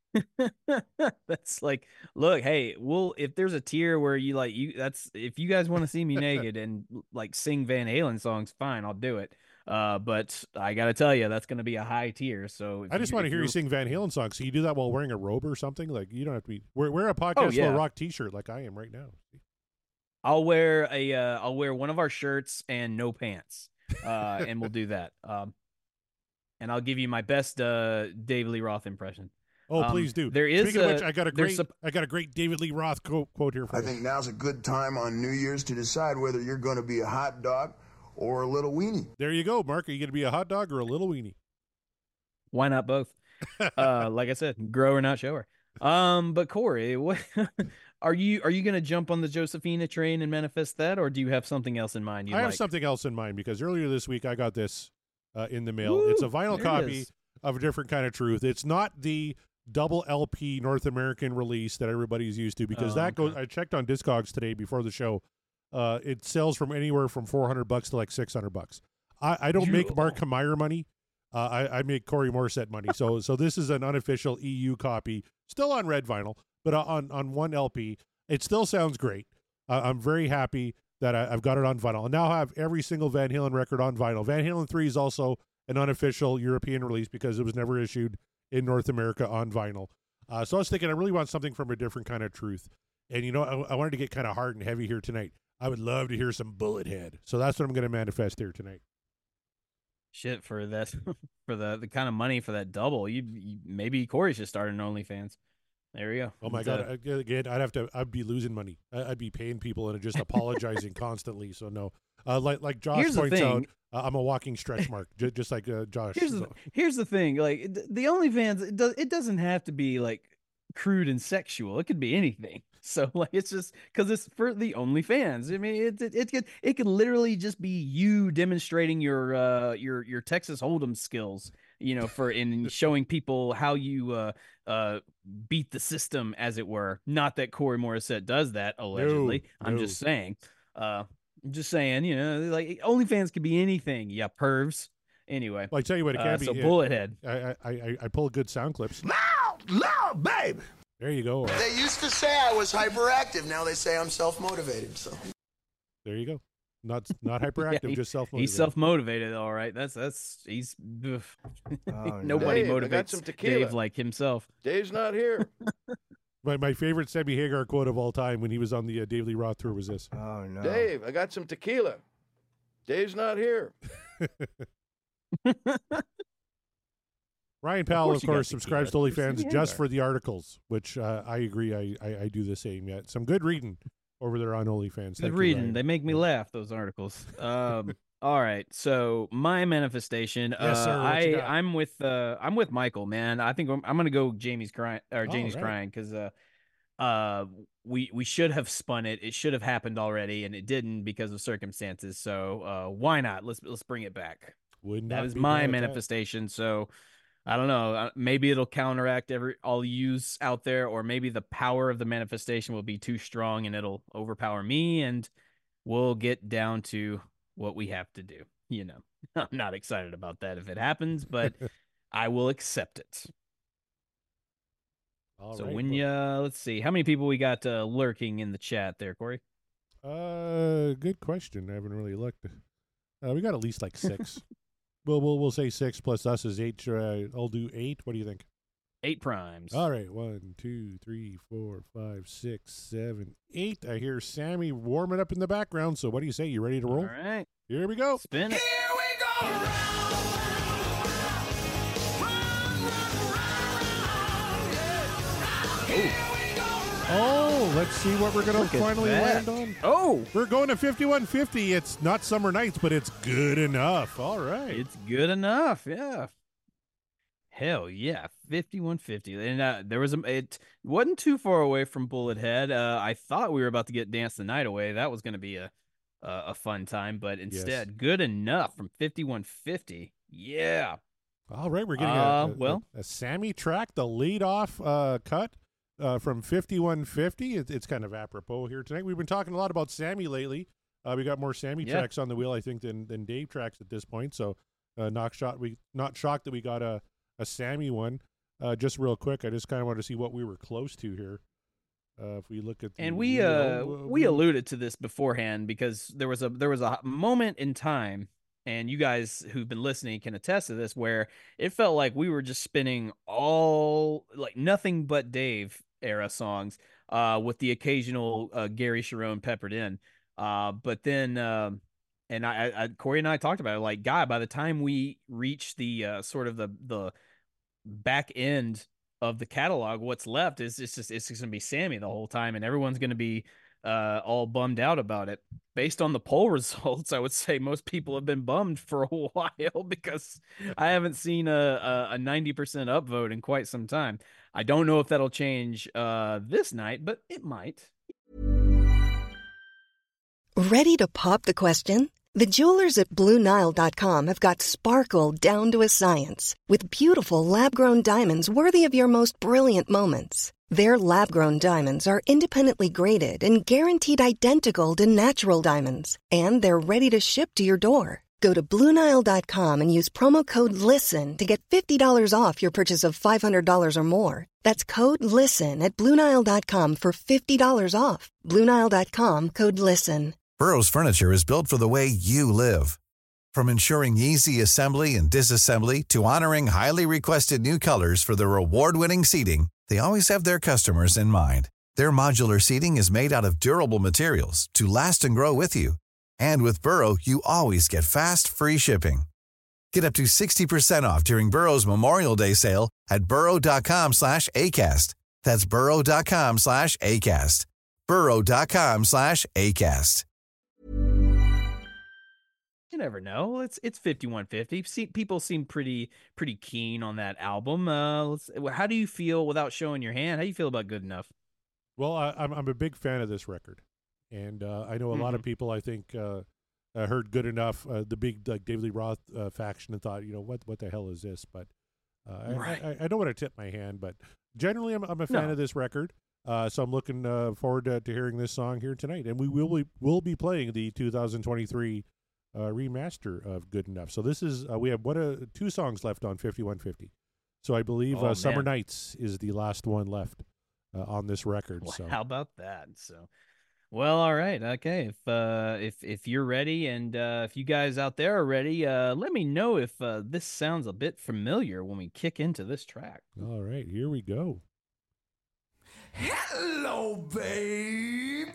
that's like, look, hey, well, if there's a tier where you like you, that's if you guys want to see me naked and like sing Van Halen songs, fine, I'll do it. Uh, but I gotta tell you, that's gonna be a high tier. So if I just you, want to if hear you you're- sing Van Halen songs. So you do that while wearing a robe or something. Like you don't have to be wear wear a podcast Oh, yeah. Will Rock T-shirt like I am right now. I'll wear a, uh, I'll wear one of our shirts and no pants, uh, and we'll do that. Um, and I'll give you my best uh David Lee Roth impression. Oh, Um, please do. there is Speaking of a- which, I got a there's great sup- I got a great David Lee Roth quote, quote here for I you. think now's a good time on New Year's to decide whether you're going to be a hot dog or a little weenie. There you go, Mark. Are you going to be a hot dog or a little weenie? Why not both? uh, like I said, grower not shower. Um, but Corey, what are you are you gonna jump on the Josephina train and manifest that, or do you have something else in mind? I have like? something else in mind because earlier this week I got this uh, in the mail. Woo, it's a vinyl there it copy is. of A Different Kind of Truth. It's not the double L P North American release that everybody's used to because Oh, that goes. okay. I checked on Discogs today before the show. uh, it sells from anywhere from four hundred bucks to like six hundred bucks. I, I don't make Mark Hamier money. Uh, I, I make Corey Morissette money. So so this is an unofficial E U copy, still on red vinyl, but on, on one L P. It still sounds great. Uh, I'm very happy that I, I've got it on vinyl. I now have every single Van Halen record on vinyl. Van Halen three is also an unofficial European release because it was never issued in North America on vinyl. Uh, so I was thinking I really want something from a different kind of truth. And, you know, I, I wanted to get kind of hard and heavy here tonight. I would love to hear some Bullethead. So that's what I'm going to manifest here tonight. Shit, for that, for the, the kind of money for that double, you, you maybe Corey should start an OnlyFans. There we go. Oh my God! Uh, Again, I'd have to. I'd be losing money. I'd be paying people and just apologizing constantly. So no. Uh, like like Josh here's points out, uh, I'm a walking stretch mark, j- just like uh, Josh. Here's the, here's the thing. Like the OnlyFans, it does. It doesn't have to be like crude and sexual. It could be anything. So like it's just because it's for the OnlyFans. I mean, it it it could it could literally just be you demonstrating your uh your your Texas Hold'em skills. You know, for in showing people how you uh uh beat the system, as it were. Not that Corey Morissette does that allegedly. No, I'm no. just saying. Uh, I'm just saying. You know, like OnlyFans could be anything. Yeah, pervs. Anyway, well, I tell you what, it can uh, be. So Bullethead. I, I I I pull good sound clips. Loud, loud, baby. There you go. They used to say I was hyperactive. Now they say I'm self-motivated. So there you go. Not not hyperactive, yeah, he, just self-motivated. He's self-motivated, all right. That's that's he's oh, nobody Dave, motivates Dave like himself. Dave's not here. my my favorite Sammy Hagar quote of all time when he was on the uh, Dave Lee Roth tour was this. Oh no, Dave, I got some tequila. Dave's not here. Ryan Powell, of course, of course subscribes to OnlyFans just for the articles, which uh, I agree. I, I I do the same. Yet some good reading over there on OnlyFans. Good reading. They make me laugh, those articles. Um, all right. So my manifestation. Yes, uh, sir. I I'm with uh I'm with Michael, man. I think I'm, I'm gonna go Jamie's crying or Jamie's oh, right. crying because uh uh we we should have spun it. It should have happened already, and it didn't because of circumstances. So uh, why not? Let's let's bring it back. Wouldn't that is my manifestation. That. So. I don't know. Maybe it'll counteract every all yous out there, or maybe the power of the manifestation will be too strong and it'll overpower me, and we'll get down to what we have to do. You know, I'm not excited about that if it happens, but I will accept it. All so right, when well. you uh, let's see, how many people we got uh, lurking in the chat there, Corey? Uh, good question. I haven't really looked. Uh, we got at least like six. Well, we'll we'll say six plus us is eight. Uh, I'll do eight. What do you think? Eight primes. All right. One, two, three, four, five, six, seven, eight. I hear Sammy warming up in the background. So what do you say? You ready to roll? All right. Here we go. Spin it. Here we go. Round, round, round, round, yeah. Oh. Oh, let's see what we're going to finally land on. Oh, we're going to fifty-one fifty. It's not Summer Nights, but it's good enough. All right. It's good enough. Yeah. Hell yeah. fifty-one fifty. And uh, there was a, it wasn't too far away from Bullethead. Uh, I thought we were about to get Dance the Night Away. That was going to be a, a, a fun time, but instead, yes. Good enough from fifty-one fifty. Yeah. All right. We're getting uh, a, a, well, a, a Sammy track, the lead off uh, cut. Uh, from fifty-one fifty, it, it's kind of apropos here tonight. We've been talking a lot about Sammy lately. Uh, we got more Sammy yeah. tracks on the wheel, I think, than than Dave tracks at this point. So, uh, not shot. We not shocked that we got a a Sammy one. Uh, just real quick, I just kind of wanted to see what we were close to here. Uh, if we look at the and we wheel, uh, uh we alluded to this beforehand because there was a there was a moment in time. And you guys who've been listening can attest to this, where it felt like we were just spinning all like nothing but Dave era songs, uh, with the occasional uh, Gary Cherone peppered in. Uh, but then, um, and I, I, Corey and I talked about it. Like, guy, by the time we reach the uh, sort of the the back end of the catalog, what's left is it's just it's just gonna be Sammy the whole time, and everyone's gonna be uh, all bummed out about it. Based on the poll results, I would say most people have been bummed for a while because I haven't seen a, a, a ninety percent upvote in quite some time. I don't know if that'll change uh, this night, but it might. Ready to pop the question? The jewelers at Blue Nile dot com have got sparkle down to a science with beautiful lab-grown diamonds worthy of your most brilliant moments. Their lab-grown diamonds are independently graded and guaranteed identical to natural diamonds, and they're ready to ship to your door. Go to Blue Nile dot com and use promo code LISTEN to get fifty dollars off your purchase of five hundred dollars or more. That's code LISTEN at Blue Nile dot com for fifty dollars off. Blue Nile dot com, code LISTEN. Burrow's furniture is built for the way you live. From ensuring easy assembly and disassembly to honoring highly requested new colors for their award-winning seating, they always have their customers in mind. Their modular seating is made out of durable materials to last and grow with you. And with Burrow, you always get fast, free shipping. Get up to sixty percent off during Burrow's Memorial Day sale at burrow dot com slash ACAST. That's burrow dot com slash ACAST. burrow dot com slash ACAST. You never know. It's it's fifty-one fifty. See, people seem pretty pretty keen on that album. Uh, let's, how do you feel without showing your hand? How do you feel about Good Enough? Well, I, I'm I'm a big fan of this record, and uh, I know a mm-hmm. lot of people. I think uh, uh, heard Good Enough, uh, the big like David Lee Roth uh, faction, and thought, you know, what what the hell is this? But uh, right. I, I, I don't want to tip my hand, but generally, I'm I'm a fan no. of this record. Uh, so I'm looking uh, forward to, to hearing this song here tonight, and we will be will be playing the two thousand twenty-three. Uh, remaster of Good Enough. So this is uh, we have what uh, two songs left on fifty-one fifty. So I believe oh, uh, Summer Nights is the last one left uh, on this record. Well, so how about that? So, well, all right, okay. If uh, if if you're ready, and uh, if you guys out there are ready, uh, let me know if uh, this sounds a bit familiar when we kick into this track. All right, here we go. Hello, baby.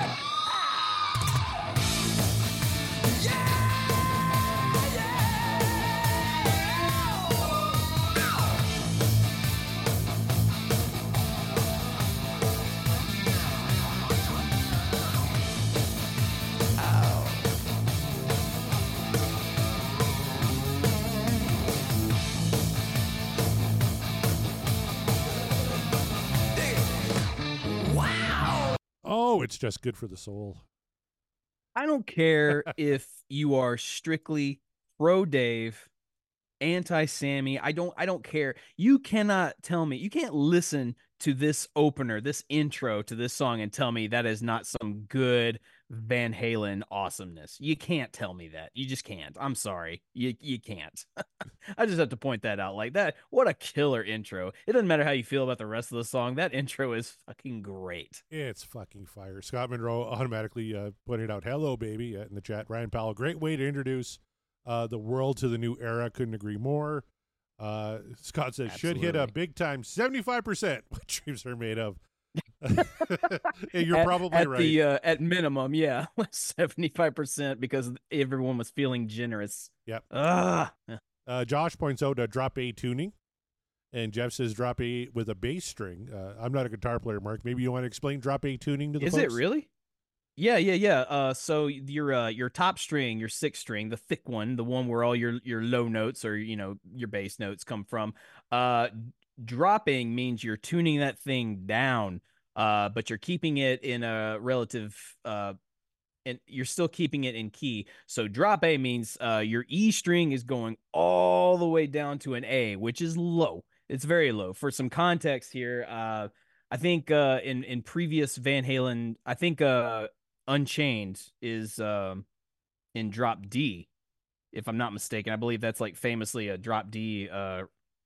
Oh, it's just good for the soul. I don't care if you are strictly pro Dave, anti Sammy. I don't I don't care. You cannot tell me, you can't listen to this opener, this intro to this song and tell me that is not some good Van Halen awesomeness. You can't tell me that. You just can't. I'm sorry. You you can't. I just have to point that out like that. What a killer intro. It doesn't matter how you feel about the rest of the song. That intro is fucking great. It's fucking fire. Scott Monroe automatically uh, pointed out, hello, baby, uh, in the chat. Ryan Powell, great way to introduce uh, the world to the new era. Couldn't agree more. Uh, Scott says, Absolutely. should hit a big time seventy-five percent what dreams are made of. Yeah, you're at, probably at right. The, uh, at minimum, yeah, seventy-five percent because everyone was feeling generous. Yep. Ugh. Uh, Josh points out uh, drop A tuning, and Jeff says drop A with a bass string. Uh, I'm not a guitar player, Mark. Maybe you want to explain drop A tuning to the Is folks? it really? Yeah, yeah, yeah. Uh, so your uh, your top string, your sixth string, the thick one, the one where all your your low notes or you know your bass notes come from. Uh, dropping means you're tuning that thing down, uh, but you're keeping it in a relative. Uh, and you're still keeping it in key. So drop A means uh, your E string is going all the way down to an A, which is low. It's very low. For some context here, uh, I think uh, in in previous Van Halen, I think. Uh, Unchained is um, in drop D, if I'm not mistaken. I believe that's like famously a drop D uh,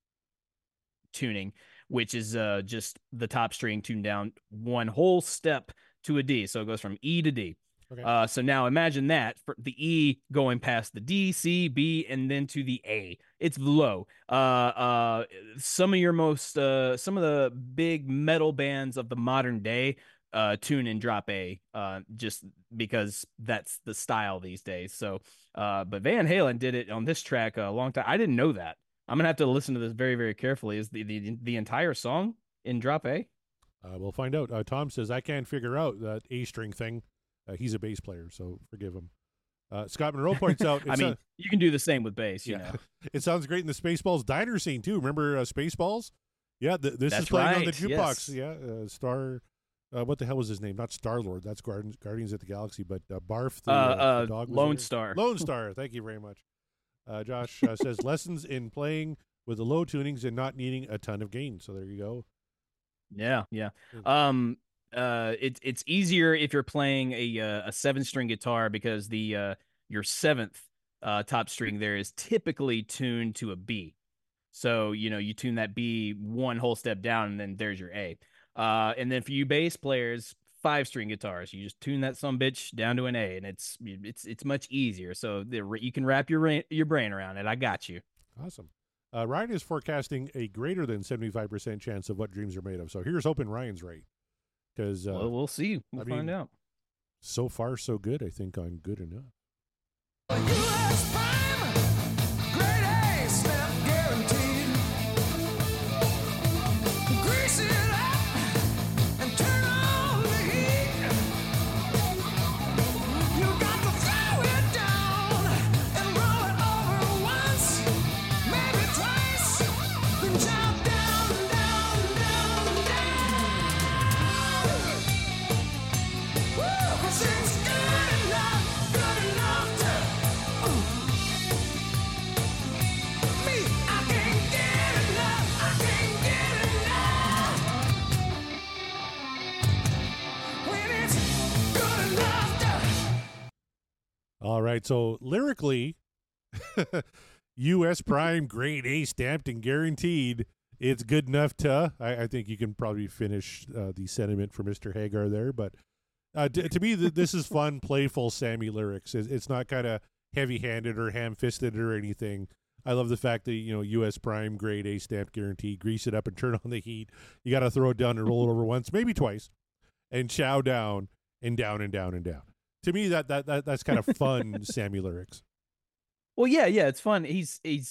tuning, which is uh, just the top string tuned down one whole step to a D. So it goes from E to D. Okay. Uh, so now imagine that for the E going past the D, C, B, and then to the A. It's low. Uh, uh, some of your most, uh, some of the big metal bands of the modern day uh tune in drop A uh just because that's the style these days. So uh but Van Halen did it on this track a long time. I didn't know that. I'm gonna have to listen to this very very carefully. Is the the, the entire song in drop A? Uh, we'll find out. Uh, Tom says I can't figure out that A string thing. Uh, he's a bass player, so forgive him. Uh, Scott Monroe points out. I mean, a, you can do the same with bass. You yeah, know, it sounds great in the Spaceballs diner scene too. Remember uh, Spaceballs? Yeah, th- this That's is playing right. on the jukebox. Yes. Yeah, uh, Star Uh, what the hell was his name? Not Star-Lord. That's Guardians, Guardians of the Galaxy, but uh, Barf, the, uh, uh, uh, the dog. Was Lone there? Star. Lone Star. Thank you very much. Uh, Josh uh, says lessons in playing with the low tunings and not needing a ton of gain. So there you go. Yeah, yeah. Um, uh, it's it's easier if you're playing a uh, a seven string guitar because the uh, your seventh uh, top string there is typically tuned to a B. So you know you tune that B one whole step down, and then there's your A. Uh, and then for you bass players, five string guitars, you just tune that some bitch down to an A, and it's it's it's much easier. So the, you can wrap your ra- your brain around it. I got you. Awesome. Uh, Ryan is forecasting a greater than seventy-five percent chance of what dreams are made of. So here's hoping Ryan's right. Because uh, well, we'll see. We'll I find mean, out. So far, so good. I think I'm good enough. All right, so lyrically, U S Prime, grade A stamped and guaranteed. It's good enough to, I, I think you can probably finish uh, the sentiment for Mister Hagar there. But uh, to, to me, th- this is fun, playful Sammy lyrics. It's, it's not kind of heavy-handed or ham-fisted or anything. I love the fact that, you know, U S Prime, grade A stamped guaranteed, grease it up and turn on the heat. You got to throw it down and roll it over once, maybe twice, and chow down and down and down and down. To me, that that, that that's kind of fun Sammy lyrics. Well, yeah, yeah, it's fun. He's he's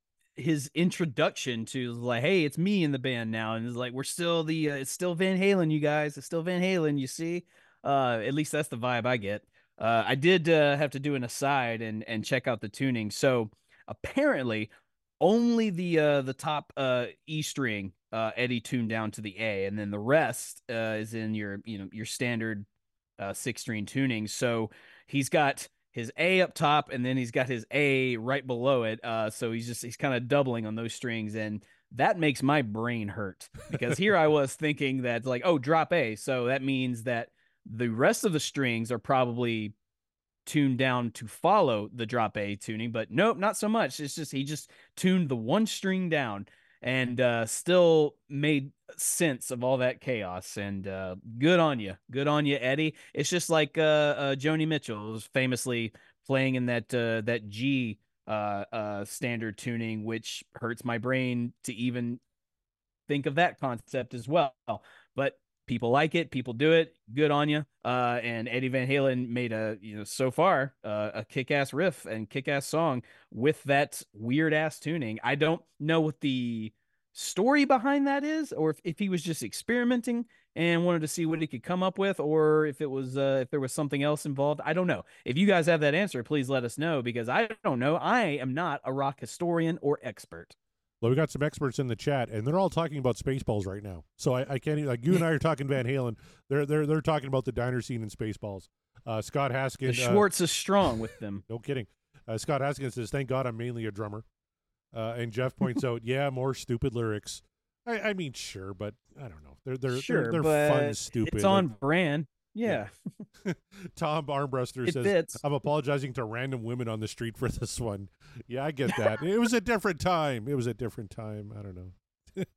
his introduction to like, hey, it's me in the band now, and it's like we're still the uh, it's still Van Halen, you guys. It's still Van Halen, you see. Uh, at least that's the vibe I get. Uh, I did uh, have to do an aside and and check out the tuning. So apparently, only the uh, the top uh, E string uh, Eddie tuned down to the A, and then the rest uh, is in your you know your standard uh, six string tuning. So he's got his A up top, and then he's got his A right below it. Uh, so he's just he's kind of doubling on those strings, and that makes my brain hurt because here I was thinking that like, oh, drop A, so that means that the rest of the strings are probably tuned down to follow the drop A tuning, but nope, not so much. It's just he just tuned the one string down and uh, still made sense of all that chaos. And uh, good on you. Good on you, Eddie. It's just like uh, uh, Joni Mitchell was famously playing in that uh, that G uh, uh, standard tuning, which hurts my brain to even think of that concept as well. But people like it. People do it. Good on you. Uh, and Eddie Van Halen made a, you know, so far uh, a kick-ass riff and kick-ass song with that weird-ass tuning. I don't know what the story behind that is, or if, if he was just experimenting and wanted to see what he could come up with, or if it was uh, if there was something else involved. I don't know. If you guys have that answer, please let us know, because I don't know. I am not a rock historian or expert. Well, we got some experts in the chat, and they're all talking about Spaceballs right now. So I, I can't even, like, you and I are talking Van Halen. They're they're they're talking about the diner scene in Spaceballs. Uh, Scott Haskin. The Schwartz uh, is strong with them. No kidding. Uh, Scott Haskin says, "Thank God I'm mainly a drummer." Uh, and Jeff points out, "Yeah, more stupid lyrics." I, I mean, sure, but I don't know. They're they're sure, they're, they're but fun, stupid. It's on like, brand. Yeah. yeah. Tom Armbruster it says, fits. "I'm apologizing to random women on the street for this one." Yeah, I get that. It was a different time. It was a different time. I don't know.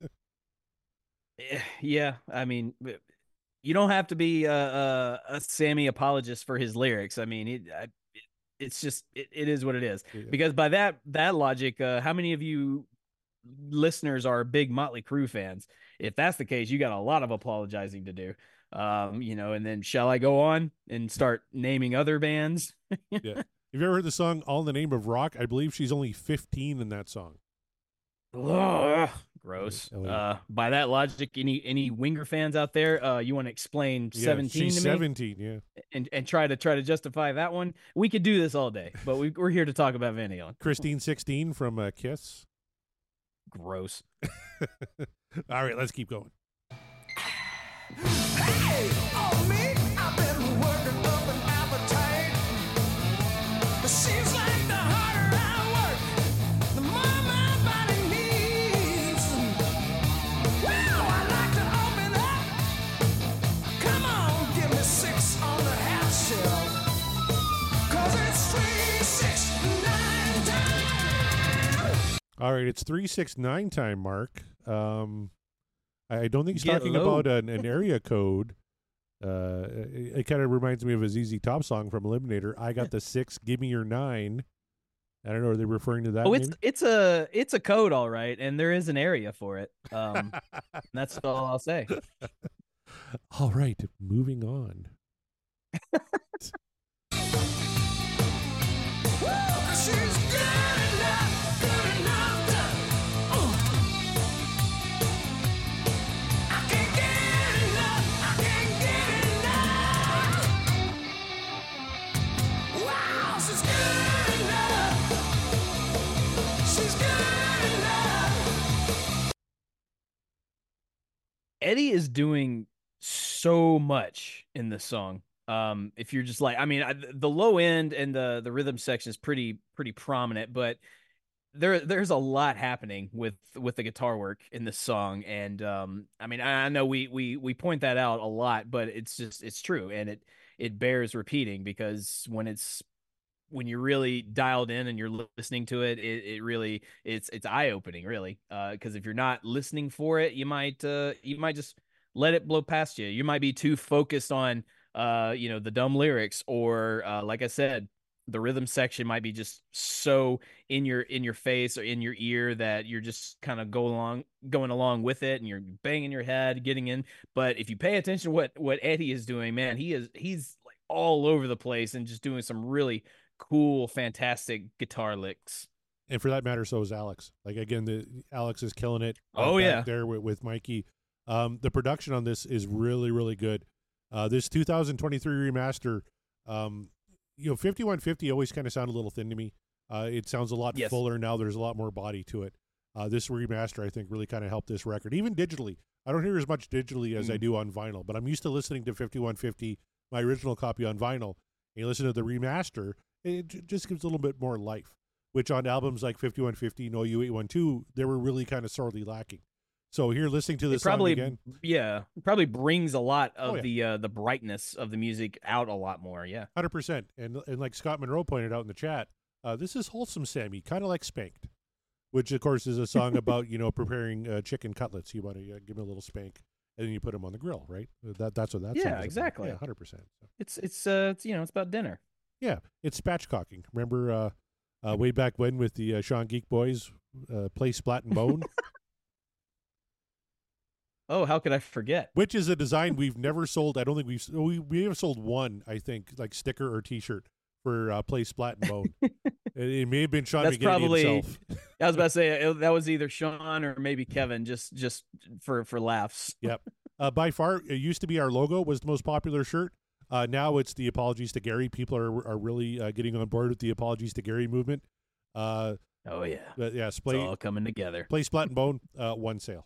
Yeah, I mean, you don't have to be a, a, a Sammy apologist for his lyrics. I mean, it, I, it it's just it, it is what it is. Yeah. Because by that that logic, uh, how many of you listeners are big Motley Crue fans? If that's the case, you got a lot of apologizing to do. Um, you know, and then shall I go on and start naming other bands? Yeah. Have you ever heard the song All in the Name of Rock? I believe she's only fifteen in that song. Ugh, gross. Uh, by that logic, any any Winger fans out there, uh, you want to explain yeah, seventeen she's to seventeen, me? yeah. And and try to try to justify that one? We could do this all day, but we, we're here to talk about Van Halen. Christine sixteen from uh, Kiss. Gross. All right, let's keep going. Hey, on me, I've been working up an appetite. It seems like the harder I work, the more my body needs. Well, I like to open up. Come on, give me six on the half shell. Cause it's three, six, nine time. All right, it's three six nine time, Mark. Um, I I don't think he's Get talking low. about an, an area code. Uh, it, it kind of reminds me of a Z Z Top song from Eliminator. I got the six, give me your nine. I don't know. Are they referring to that? Oh, it's maybe? it's a it's a code, all right, and there is an area for it. Um, that's all I'll say. All right, moving on. She's good enough, good enough to, uh. I can't get enough, I can't get enough. Wow, she's good enough. She's good enough. Eddie is doing so much in this song. Um, if you're just like, I mean, I, the low end and the the rhythm section is pretty pretty prominent, but there there's a lot happening with with the guitar work in this song, and um, I mean, I, I know we we we point that out a lot, but it's just it's true, and it it bears repeating because when it's when you're really dialed in and you're listening to it, it, it really it's it's eye opening, really, because uh, if you're not listening for it, you might uh, you might just let it blow past you. You might be too focused on uh, you know, the dumb lyrics, or uh, like I said, the rhythm section might be just so in your in your face or in your ear that you're just kind of go along going along with it, and you're banging your head, getting in. But if you pay attention to what what Eddie is doing, man, he is he's like all over the place and just doing some really cool, fantastic guitar licks. And for that matter, so is Alex. Like, again, the Alex is killing it. uh, Oh, back yeah. there with, with Mikey. Um, the production on this is really, really good. Uh, this two thousand twenty-three remaster, um, you know, fifty-one fifty always kind of sounded a little thin to me. Uh, it sounds a lot Yes. fuller now. There's a lot more body to it. Uh, this remaster, I think, really kind of helped this record, even digitally. I don't hear as much digitally as I Mm. do on vinyl, but I'm used to listening to fifty-one fifty, my original copy on vinyl. And you listen to the remaster, it j- just gives a little bit more life, which on albums like fifty-one fifty, No U eight one two, they were really kind of sorely lacking. So here, listening to It this probably, song again, yeah, probably brings a lot of Oh, yeah. the uh, the brightness of the music out a lot more. Yeah. one hundred percent. And and like Scott Monroe pointed out in the chat, uh, this is wholesome, Sammy, kind of like Spanked, which, of course, is a song about, you know, preparing uh, chicken cutlets. You want to uh, give them a little spank, and then you put them on the grill, right? That That's what that song is Yeah, about. exactly. Yeah, one hundred percent. So, It's it's uh it's, you know, it's about dinner. yeah, it's spatchcocking. Remember uh, uh, way back when with the uh, Sean Geek Boys, uh, Play Splat and Bone? Oh, how could I forget? Which is a design we've never sold. I don't think we've we we have sold one, I think, like sticker or T-shirt for uh, Play Splat and Bone. it, it may have been Sean That's McGinnity probably. himself. I was about to say uh, that was either Sean or maybe Kevin, just just for for laughs. Yep. Uh, by far, it used to be our logo was the most popular shirt. Uh, now it's the Apologies to Gary. People are are really uh, getting on board with the Apologies to Gary movement. Uh, Oh yeah, but yeah, it's play all coming together. Play Splat and Bone, uh, one sale.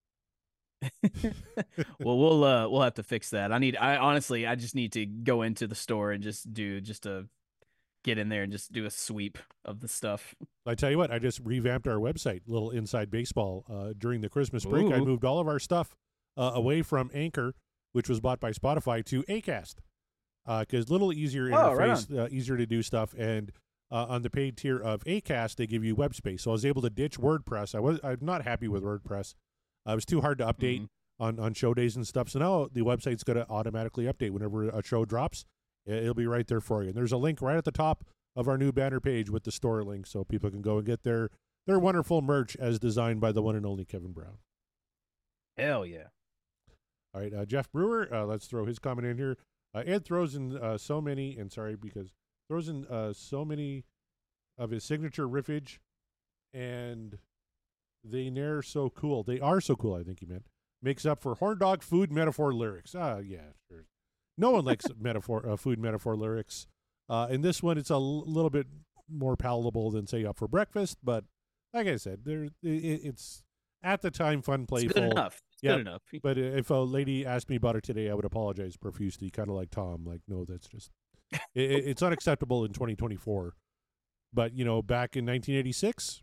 Well, we'll uh we'll have to fix that. I need. I honestly, I just need to go into the store and just do just a get in there and just do a sweep of the stuff. I tell you what, I just revamped our website, little inside baseball. Uh, during the Christmas break, I Ooh. moved all of our stuff uh, away from Anchor, which was bought by Spotify, to Acast, because little easier Oh, right interface, uh, easier to do stuff, and uh, on the paid tier of Acast, they give you web space. So I was able to ditch WordPress. I was I'm not happy with WordPress. Uh, it was too hard to update Mhm. on on show days and stuff. So now the website's going to automatically update whenever a show drops. It- It'll be right there for you. And there's a link right at the top of our new banner page with the store link, so people can go and get their their wonderful merch as designed by the one and only Kevin Brown. Hell yeah. All right, uh, Jeff Brewer, uh, let's throw his comment in here. Uh, Ed throws in uh, so many, and sorry, because throws in uh, so many of his signature riffage, and they ne'er so cool. They are so cool, I think he meant. Makes up for horn dog food metaphor lyrics. Ah, yeah, sure. No one likes metaphor uh, food metaphor lyrics. Uh, in this one, it's a l- little bit more palatable than, say, Up for Breakfast, but like I said, there it, it's at the time fun, playful. It's good enough. It's yeah, good enough. But if a lady asked me about it today, I would apologize profusely, kind of like Tom. Like, no, that's just it, it's unacceptable in twenty twenty-four. But you know, back in nineteen eighty-six.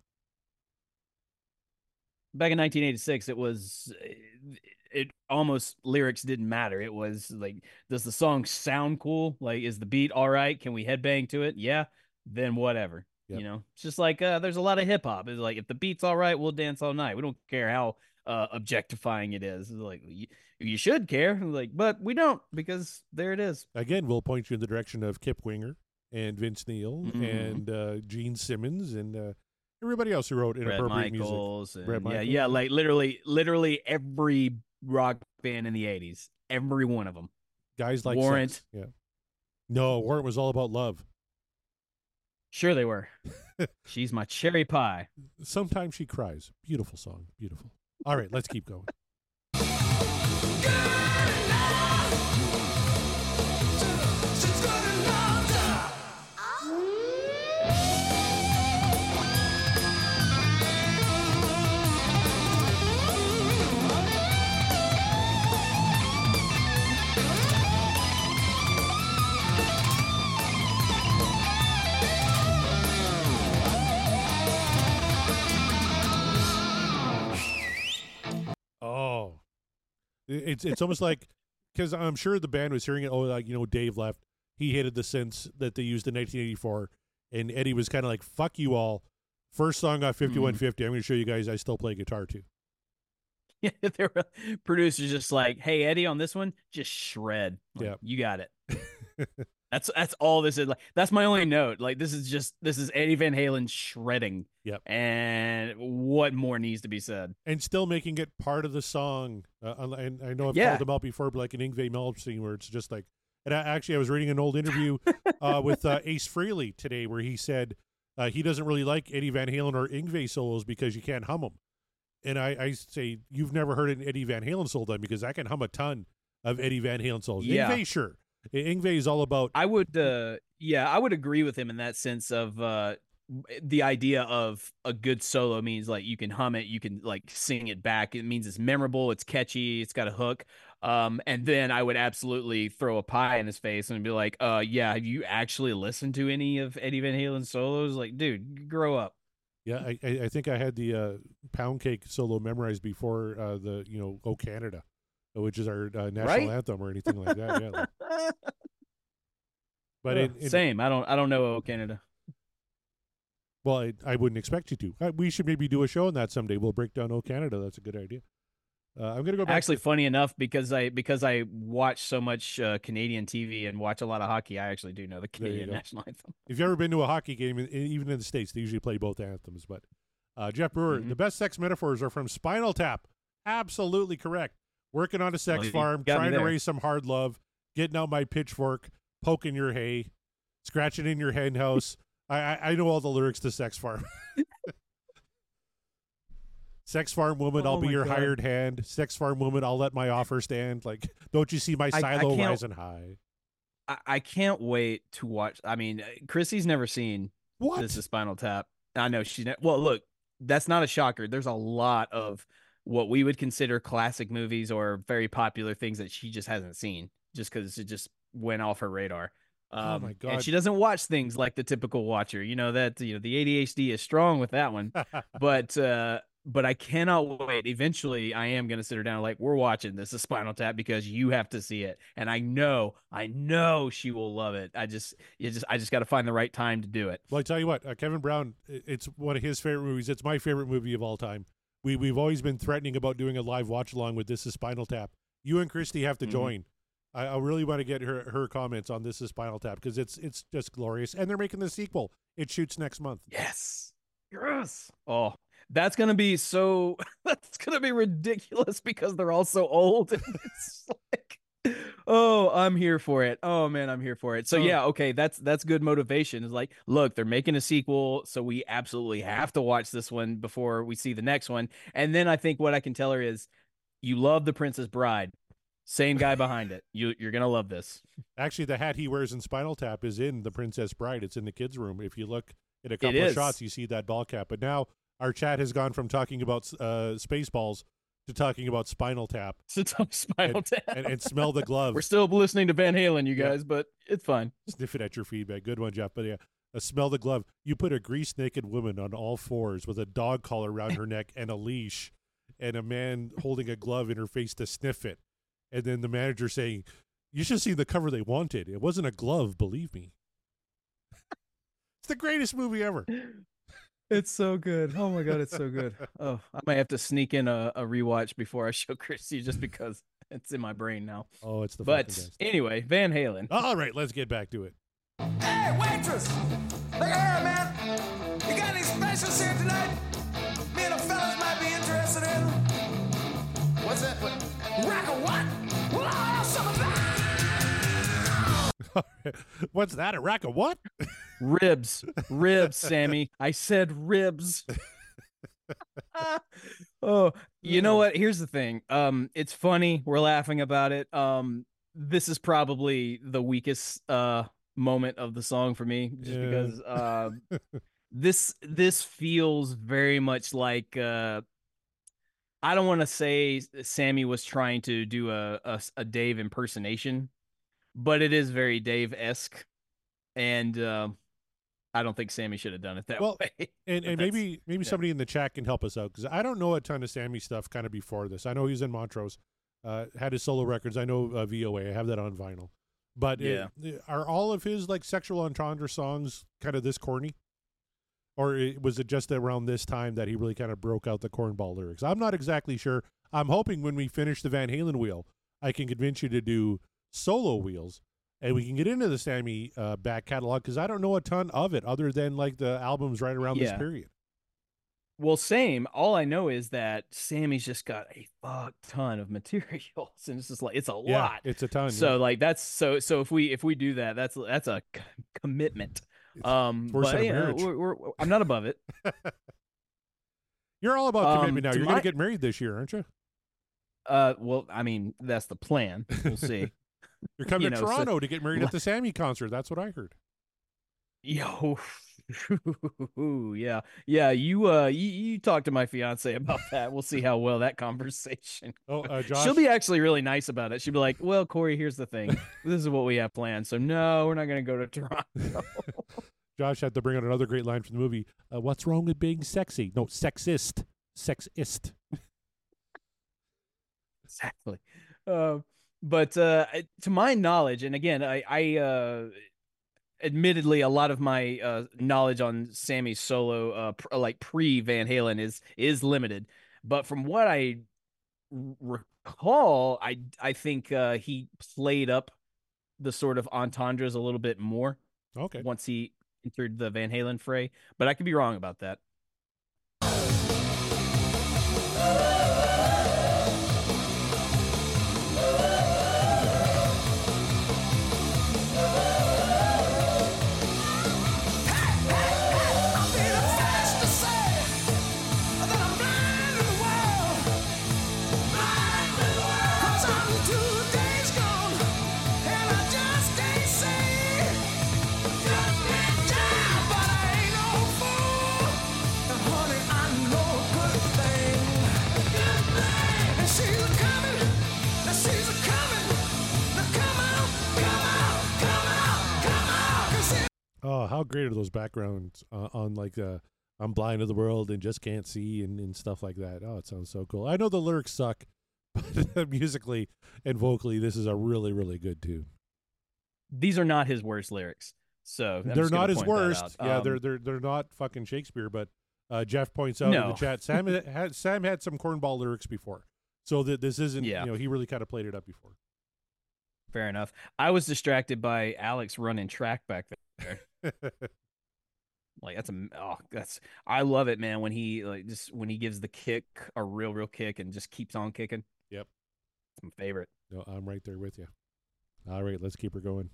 Back in nineteen eighty-six, it was, it almost, lyrics didn't matter. It was like, does the song sound cool? Like, is the beat all right? Can we headbang to it? Yeah, then whatever. Yep. You know, it's just like, uh, there's a lot of hip hop. It's like, if the beat's all right, we'll dance all night. We don't care how uh, objectifying it is. It's like, you, you should care. Like, but we don't, because there it is. Again, we'll point you in the direction of Kip Winger and Vince Neil mm-hmm. and uh, Gene Simmons and uh, everybody else who wrote inappropriate Brett Michaels music. And, Brett yeah, Michaels. yeah, like literally, literally every rock band in the eighties, every one of them. Guys like Warrant. Sex. Yeah. No, Warrant was all about love. Sure they were. She's my cherry pie. Sometimes she cries. Beautiful song. Beautiful. All right, let's keep going. Oh, it's it's almost like, because I'm sure the band was hearing it. Oh, like, you know, Dave left. He hated the synths that they used in nineteen eighty-four, and Eddie was kind of like, "Fuck you all." First song off fifty-one fifty. Mm. I'm going to show you guys I still play guitar too. Yeah, there were producers just like, "Hey, Eddie, on this one, just shred. Like, yeah, you got it." That's that's all this is. Like, that's my only note. Like, this is just this is Eddie Van Halen shredding. Yep. And what more needs to be said? And still making it part of the song. Uh, and I know I've yeah. called them out before, but like an Yngwie Malmsteen, where it's just like. And I, actually, I was reading an old interview uh, with uh, Ace Frehley today, where he said uh, he doesn't really like Eddie Van Halen or Yngwie solos because you can't hum them. And I, I say, you've never heard an Eddie Van Halen solo done, because I can hum a ton of Eddie Van Halen solos. Yeah. Yngwie, sure. Yngwie is all about. I would, uh, yeah, I would agree with him in that sense of uh, the idea of a good solo means like you can hum it, you can like sing it back. It means it's memorable, it's catchy, it's got a hook. Um, and then I would absolutely throw a pie in his face and be like, uh, yeah, have you actually listened to any of Eddie Van Halen solos? Like, dude, grow up. Yeah, I, I think I had the uh, Pound Cake solo memorized before uh, the, you know, "Oh Canada," which is our uh, national right? anthem or anything like that. Yeah. Like. But yeah, in, in, same. I don't. I don't know "Oh Canada." Well, I, I wouldn't expect you to. Uh, we should maybe do a show on that someday. We'll break down "Oh Canada." That's a good idea. Uh, I'm gonna go back. Actually, to... funny enough, because I because I watch so much uh, Canadian T V and watch a lot of hockey, I actually do know the Canadian national anthem. If you've ever been to a hockey game, even in the States, they usually play both anthems. But uh, Jeff Brewer, mm-hmm. the best sex metaphors are from Spinal Tap. Absolutely correct. Working on a sex well, farm, trying to raise some hard love, getting out my pitchfork, poking your hay, scratching in your hen house. I, I I know all the lyrics to Sex Farm. Sex farm woman, oh I'll be your God. hired hand. Sex farm woman, I'll let my offer stand. Like, don't you see my silo I, I rising high? I, I can't wait to watch. I mean, Chrissy's never seen what? This is Spinal Tap. I know she. Ne- well, look, that's not a shocker. There's a lot of what we would consider classic movies or very popular things that she just hasn't seen, just because it just went off her radar. Um, oh my God! And she doesn't watch things like the typical watcher. You know that you know the A D H D is strong with that one, but. uh But I cannot wait. Eventually, I am going to sit her down like, we're watching This is Spinal Tap because you have to see it. And I know, I know she will love it. I just, you just, I just got to find the right time to do it. Well, I tell you what, uh, Kevin Brown, it's one of his favorite movies. It's my favorite movie of all time. We, we've always been threatening about doing a live watch-along with This is Spinal Tap. You and Christy have to mm-hmm. join. I, I really want to get her, her comments on This is Spinal Tap because it's, it's just glorious. And they're making the sequel. It shoots next month. Yes. Yes. Oh. That's going to be so, that's going to be ridiculous because they're all so old. It's like, oh, I'm here for it. Oh man, I'm here for it. So yeah, okay, that's, that's good motivation. It's like, look, they're making a sequel. So we absolutely have to watch this one before we see the next one. And then I think what I can tell her is you love The Princess Bride. Same guy behind it. You, you're going to love this. Actually, the hat he wears in Spinal Tap is in The Princess Bride. It's in the kids' room. If you look at a couple of shots, you see that ball cap. But now, our chat has gone from talking about uh, Spaceballs to talking about Spinal Tap. Spinal and, Tap. And, and Smell the Glove. We're still listening to Van Halen, you guys, yeah. but it's fine. Sniffing at your feedback. Good one, Jeff. But yeah, a Smell the Glove. You put a grease-naked woman on all fours with a dog collar around her neck and a leash, and a man holding a glove in her face to sniff it. And then the manager saying, you should see the cover they wanted. It wasn't a glove, believe me. It's the greatest movie ever. It's so good. Oh my God, it's so good. Oh, I might have to sneak in a, a rewatch before I show Christy just because it's in my brain now. Oh, it's the But best. anyway, Van Halen. All right, let's get back to it. Hey, waitress! Look at her, man. You got any specials here tonight? Me and the fellas might be interested in. What's that? What? Rack of what? Whoa, some of that! What's that? A rack of what? Ribs. Ribs, Sammy. I said ribs. Oh, you know what? Here's the thing. Um, it's funny. We're laughing about it. Um, this is probably the weakest uh moment of the song for me, just yeah. because uh, this this feels very much like uh, I don't want to say Sammy was trying to do a, a a Dave impersonation, but it is very Dave-esque, and uh, I don't think Sammy should have done it that well, way. and and maybe maybe yeah. somebody in the chat can help us out, because I don't know a ton of Sammy stuff kind of before this. I know he's in Montrose, uh, had his solo records. I know uh, V O A. I have that on vinyl. But yeah. it, are all of his like sexual entendre songs kind of this corny? Or it, was it just around this time that he really kind of broke out the cornball lyrics? I'm not exactly sure. I'm hoping when we finish the Van Halen wheel, I can convince you to do solo wheels, and we can get into the Sammy uh, back catalog, because I don't know a ton of it other than like the albums right around yeah. this period. Well, same. All I know is that Sammy's just got a fuck ton of materials, and it's just like it's a yeah, lot. It's a ton. So yeah. like that's so so if we if we do that, that's that's a c- commitment. It's, um, it's worse but than a you know, marriage. we're, we're, I'm not above it. You're all about Um, commitment now. to You're my- going to get married this year, aren't you? Uh, well, I mean that's the plan. We'll see. You're coming You to know, so- Toronto to get married at the Sammy concert. That's what I heard. Yo, yeah, yeah. You uh, you, you talk to my fiance about that. We'll see how well that conversation. Oh, uh, Josh, She'll be actually really nice about it. She'll be like, "Well, Corey, here's the thing. This is what we have planned. So no, we're not going to go to Toronto." Josh had to bring out another great line from the movie. Uh, What's wrong with being sexy? No, sexist. Sexist. Exactly. Uh, but uh, to my knowledge, and again, I, I uh, admittedly, a lot of my uh, knowledge on Sammy's solo, uh, pr- like pre Van Halen, is is limited. But from what I recall, I I think uh, he played up the sort of entendres a little bit more. Okay. Once he entered the Van Halen fray, but I could be wrong about that. Oh, how great are those backgrounds uh, on like uh, I'm blind to the world and just can't see and, and stuff like that. Oh, it sounds so cool. I know the lyrics suck, but musically and vocally, this is a really, really good tune. These are not his worst lyrics. So I'm they're just not gonna his point that worst. out. Yeah, Um, they're they're they're not fucking Shakespeare. But uh, Jeff points out in No. the chat, Sam had Sam had some cornball lyrics before, so that this isn't. Yeah. You know, he really kind of played it up before. Fair enough. I was distracted by Alex running track back there. Like that's a oh that's I love it, man. When he like just when he gives the kick a real real kick and just keeps on kicking. Yep, it's my favorite. No, I'm right there with you. All right, let's keep her going.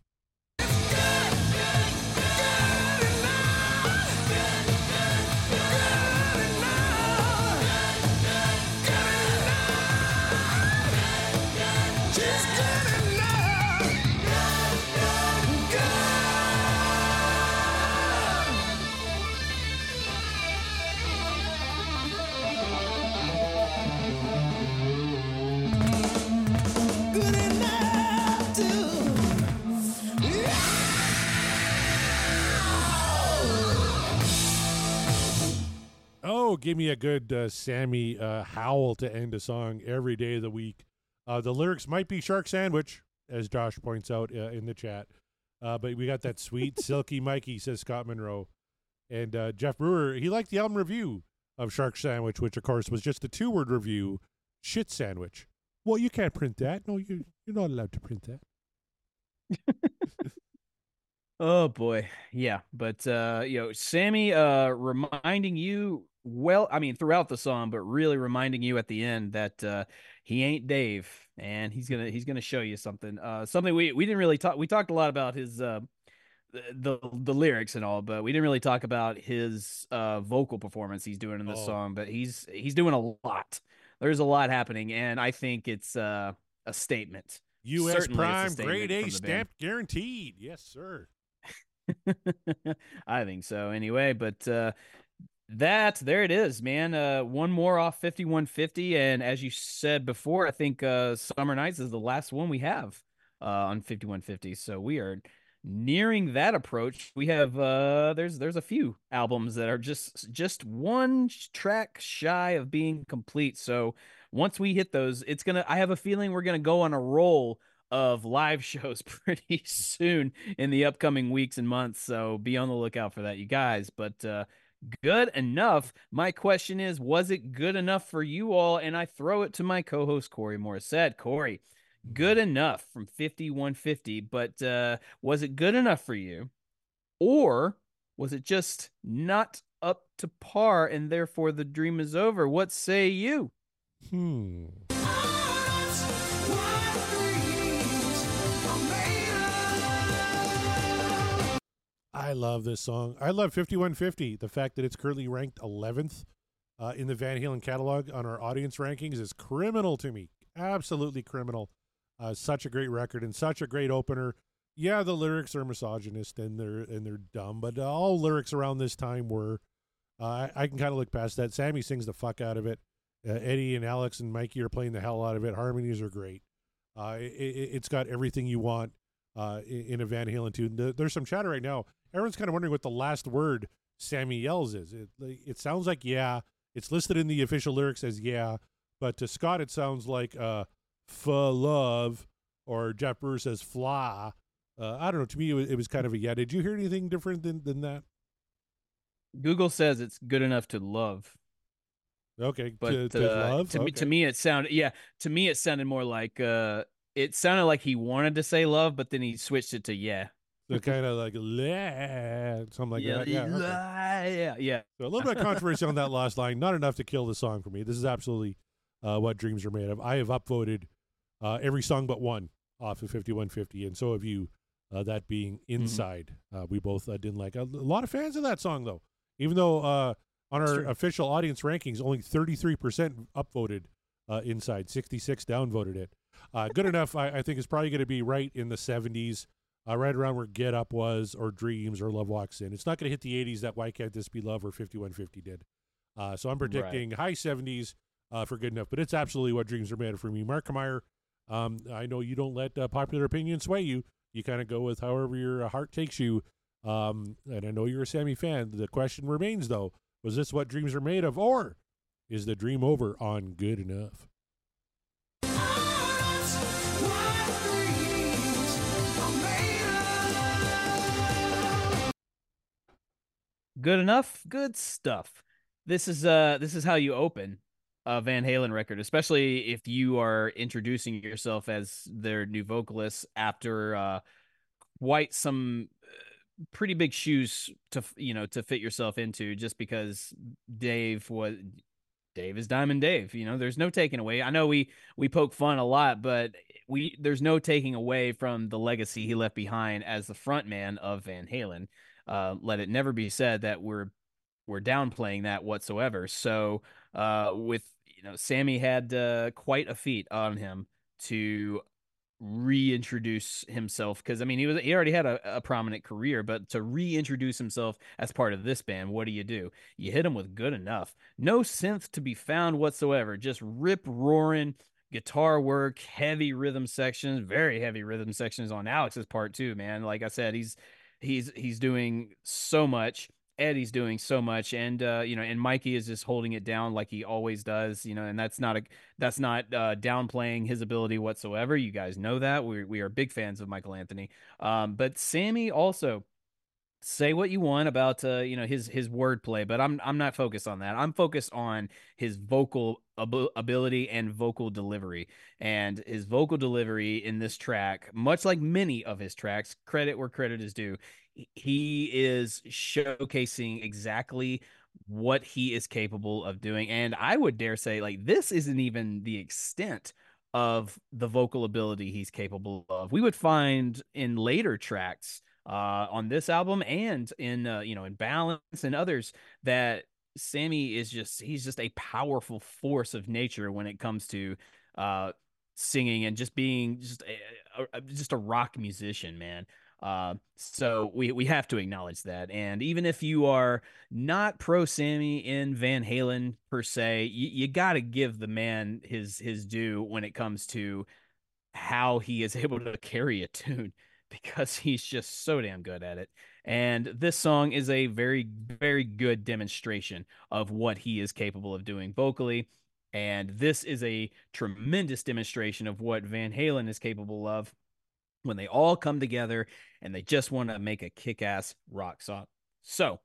give me a good uh, Sammy uh, howl to end a song every day of the week. Uh, the lyrics might be Shark Sandwich, as Josh points out uh, in the chat. Uh, but we got that sweet, silky Mikey, says Scott Monroe. And uh, Jeff Brewer, he liked the album review of Shark Sandwich, which, of course, was just a two-word review, shit sandwich. Well, you can't print that. No, you, you're not allowed to print that. Oh boy. Yeah. But, uh, you know, Sammy, uh, reminding you, well, I mean, throughout the song, but really reminding you at the end that, uh, he ain't Dave, and he's going to, he's going to show you something, uh, something we, we didn't really talk. We talked a lot about his, uh, the, the, the lyrics and all, but we didn't really talk about his, uh, vocal performance he's doing in this Oh. song, but he's, he's doing a lot. There's a lot happening, and I think it's, uh, a statement. U S Certainly it's a Prime, statement grade from A, the band. stamped, guaranteed. Yes, sir. I think so anyway, but uh that there it is, man. Uh one more off fifty-one fifty, and as you said before, I think uh Summer Nights is the last one we have uh on fifty-one fifty. So we are nearing that approach. We have uh there's there's a few albums that are just just one sh- track shy of being complete. So once we hit those, it's gonna I have a feeling we're gonna go on a roll of live shows pretty soon in the upcoming weeks and months. So be on the lookout for that, you guys. But uh, good enough. My question is, was it good enough for you all? And I throw it to my co-host, Corey Morissette. Corey, good enough from fifty-one fifty, but uh, was it good enough for you? Or was it just not up to par and therefore the dream is over? What say you? Hmm. I love this song. I love fifty-one fifty. The fact that it's currently ranked eleventh uh, in the Van Halen catalog on our audience rankings is criminal to me. Absolutely criminal. Uh, such a great record and such a great opener. Yeah, the lyrics are misogynist and they're and they're dumb, but all lyrics around this time were. Uh, I, I can kind of look past that. Sammy sings the fuck out of it. Uh, Eddie and Alex and Mikey are playing the hell out of it. Harmonies are great. Uh, it, it, it's got everything you want uh, in, in a Van Halen tune. There- There's some chatter right now. Everyone's kind of wondering what the last word Sammy yells is. It, it sounds like yeah. It's listed in the official lyrics as yeah, but to Scott it sounds like uh, "fa love" or Jeff Brewer says "fly." Uh, I don't know. To me, it was, it was kind of a yeah. Did you hear anything different than, than that? Google says it's good enough to love. Okay, But to, to uh, love. to me, Okay. to me, it sounded yeah. To me, it sounded more like uh, it sounded like he wanted to say love, but then he switched it to yeah. So kind of like "la," something like yeah, that. Yeah, okay. yeah, yeah. So a little bit of controversy on that last line. Not enough to kill the song for me. This is absolutely uh, what dreams are made of. I have upvoted uh, every song but one off of fifty-one fifty, and so have you. Uh, that being Inside. Uh, we both uh, didn't like. A, a lot of fans of that song, though. Even though uh, on our official audience rankings, only thirty-three percent upvoted uh, Inside, sixty-six downvoted it. Uh, good enough, I, I think, is probably going to be right in the seventies. Uh, right around where Get Up was, or Dreams, or Love Walks In. It's not going to hit the eighties that Why Can't This Be Love or fifty-one fifty did. Uh, so I'm predicting high seventies uh, for Good Enough, but it's absolutely what dreams are made of for me. Mark Meyer, um, I know you don't let uh, popular opinion sway you. You kind of go with however your uh, heart takes you. Um, and I know you're a Sammy fan. The question remains, though, was this what dreams are made of, or is the dream over on Good Enough? Good enough, good stuff. This is uh this is how you open a Van Halen record, especially if you are introducing yourself as their new vocalist after uh quite some uh, pretty big shoes to you know to fit yourself into, just because Dave was Dave is Diamond Dave. You know, there's no taking away. I know we we poke fun a lot, but we there's no taking away from the legacy he left behind as the frontman of Van Halen. Uh, let it never be said that we're we're downplaying that whatsoever. So, uh, with you know, Sammy had uh, quite a feat on him to reintroduce himself, because I mean he was he already had a, a prominent career, but to reintroduce himself as part of this band, what do you do? You hit him with Good Enough. No synth to be found whatsoever, just rip roaring guitar work, heavy rhythm sections, very heavy rhythm sections on Alex's part too, man. Like I said, he's he's he's doing so much, Eddie's doing so much, and uh, you know, and Mikey is just holding it down like he always does, you know, and that's not a that's not uh, downplaying his ability whatsoever. You guys know that we we are big fans of Michael Anthony, um, but Sammy also. Say what you want about uh, you know his his wordplay, but I'm I'm not focused on that. I'm focused on his vocal ab- ability and vocal delivery. And his vocal delivery in this track, much like many of his tracks, credit where credit is due, he is showcasing exactly what he is capable of doing. And I would dare say, like, this isn't even the extent of the vocal ability he's capable of. We would find in later tracks uh, on this album and in, uh, you know, in Balance and others that Sammy is just, he's just a powerful force of nature when it comes to uh, singing and just being just a, a, just a rock musician, man. Uh, so we, we have to acknowledge that. And even if you are not pro Sammy in Van Halen per se, you, you got to give the man his, his due when it comes to how he is able to carry a tune, because he's just so damn good at it. And this song is a very, very good demonstration of what he is capable of doing vocally. And this is a tremendous demonstration of what Van Halen is capable of when they all come together and they just want to make a kick-ass rock song. So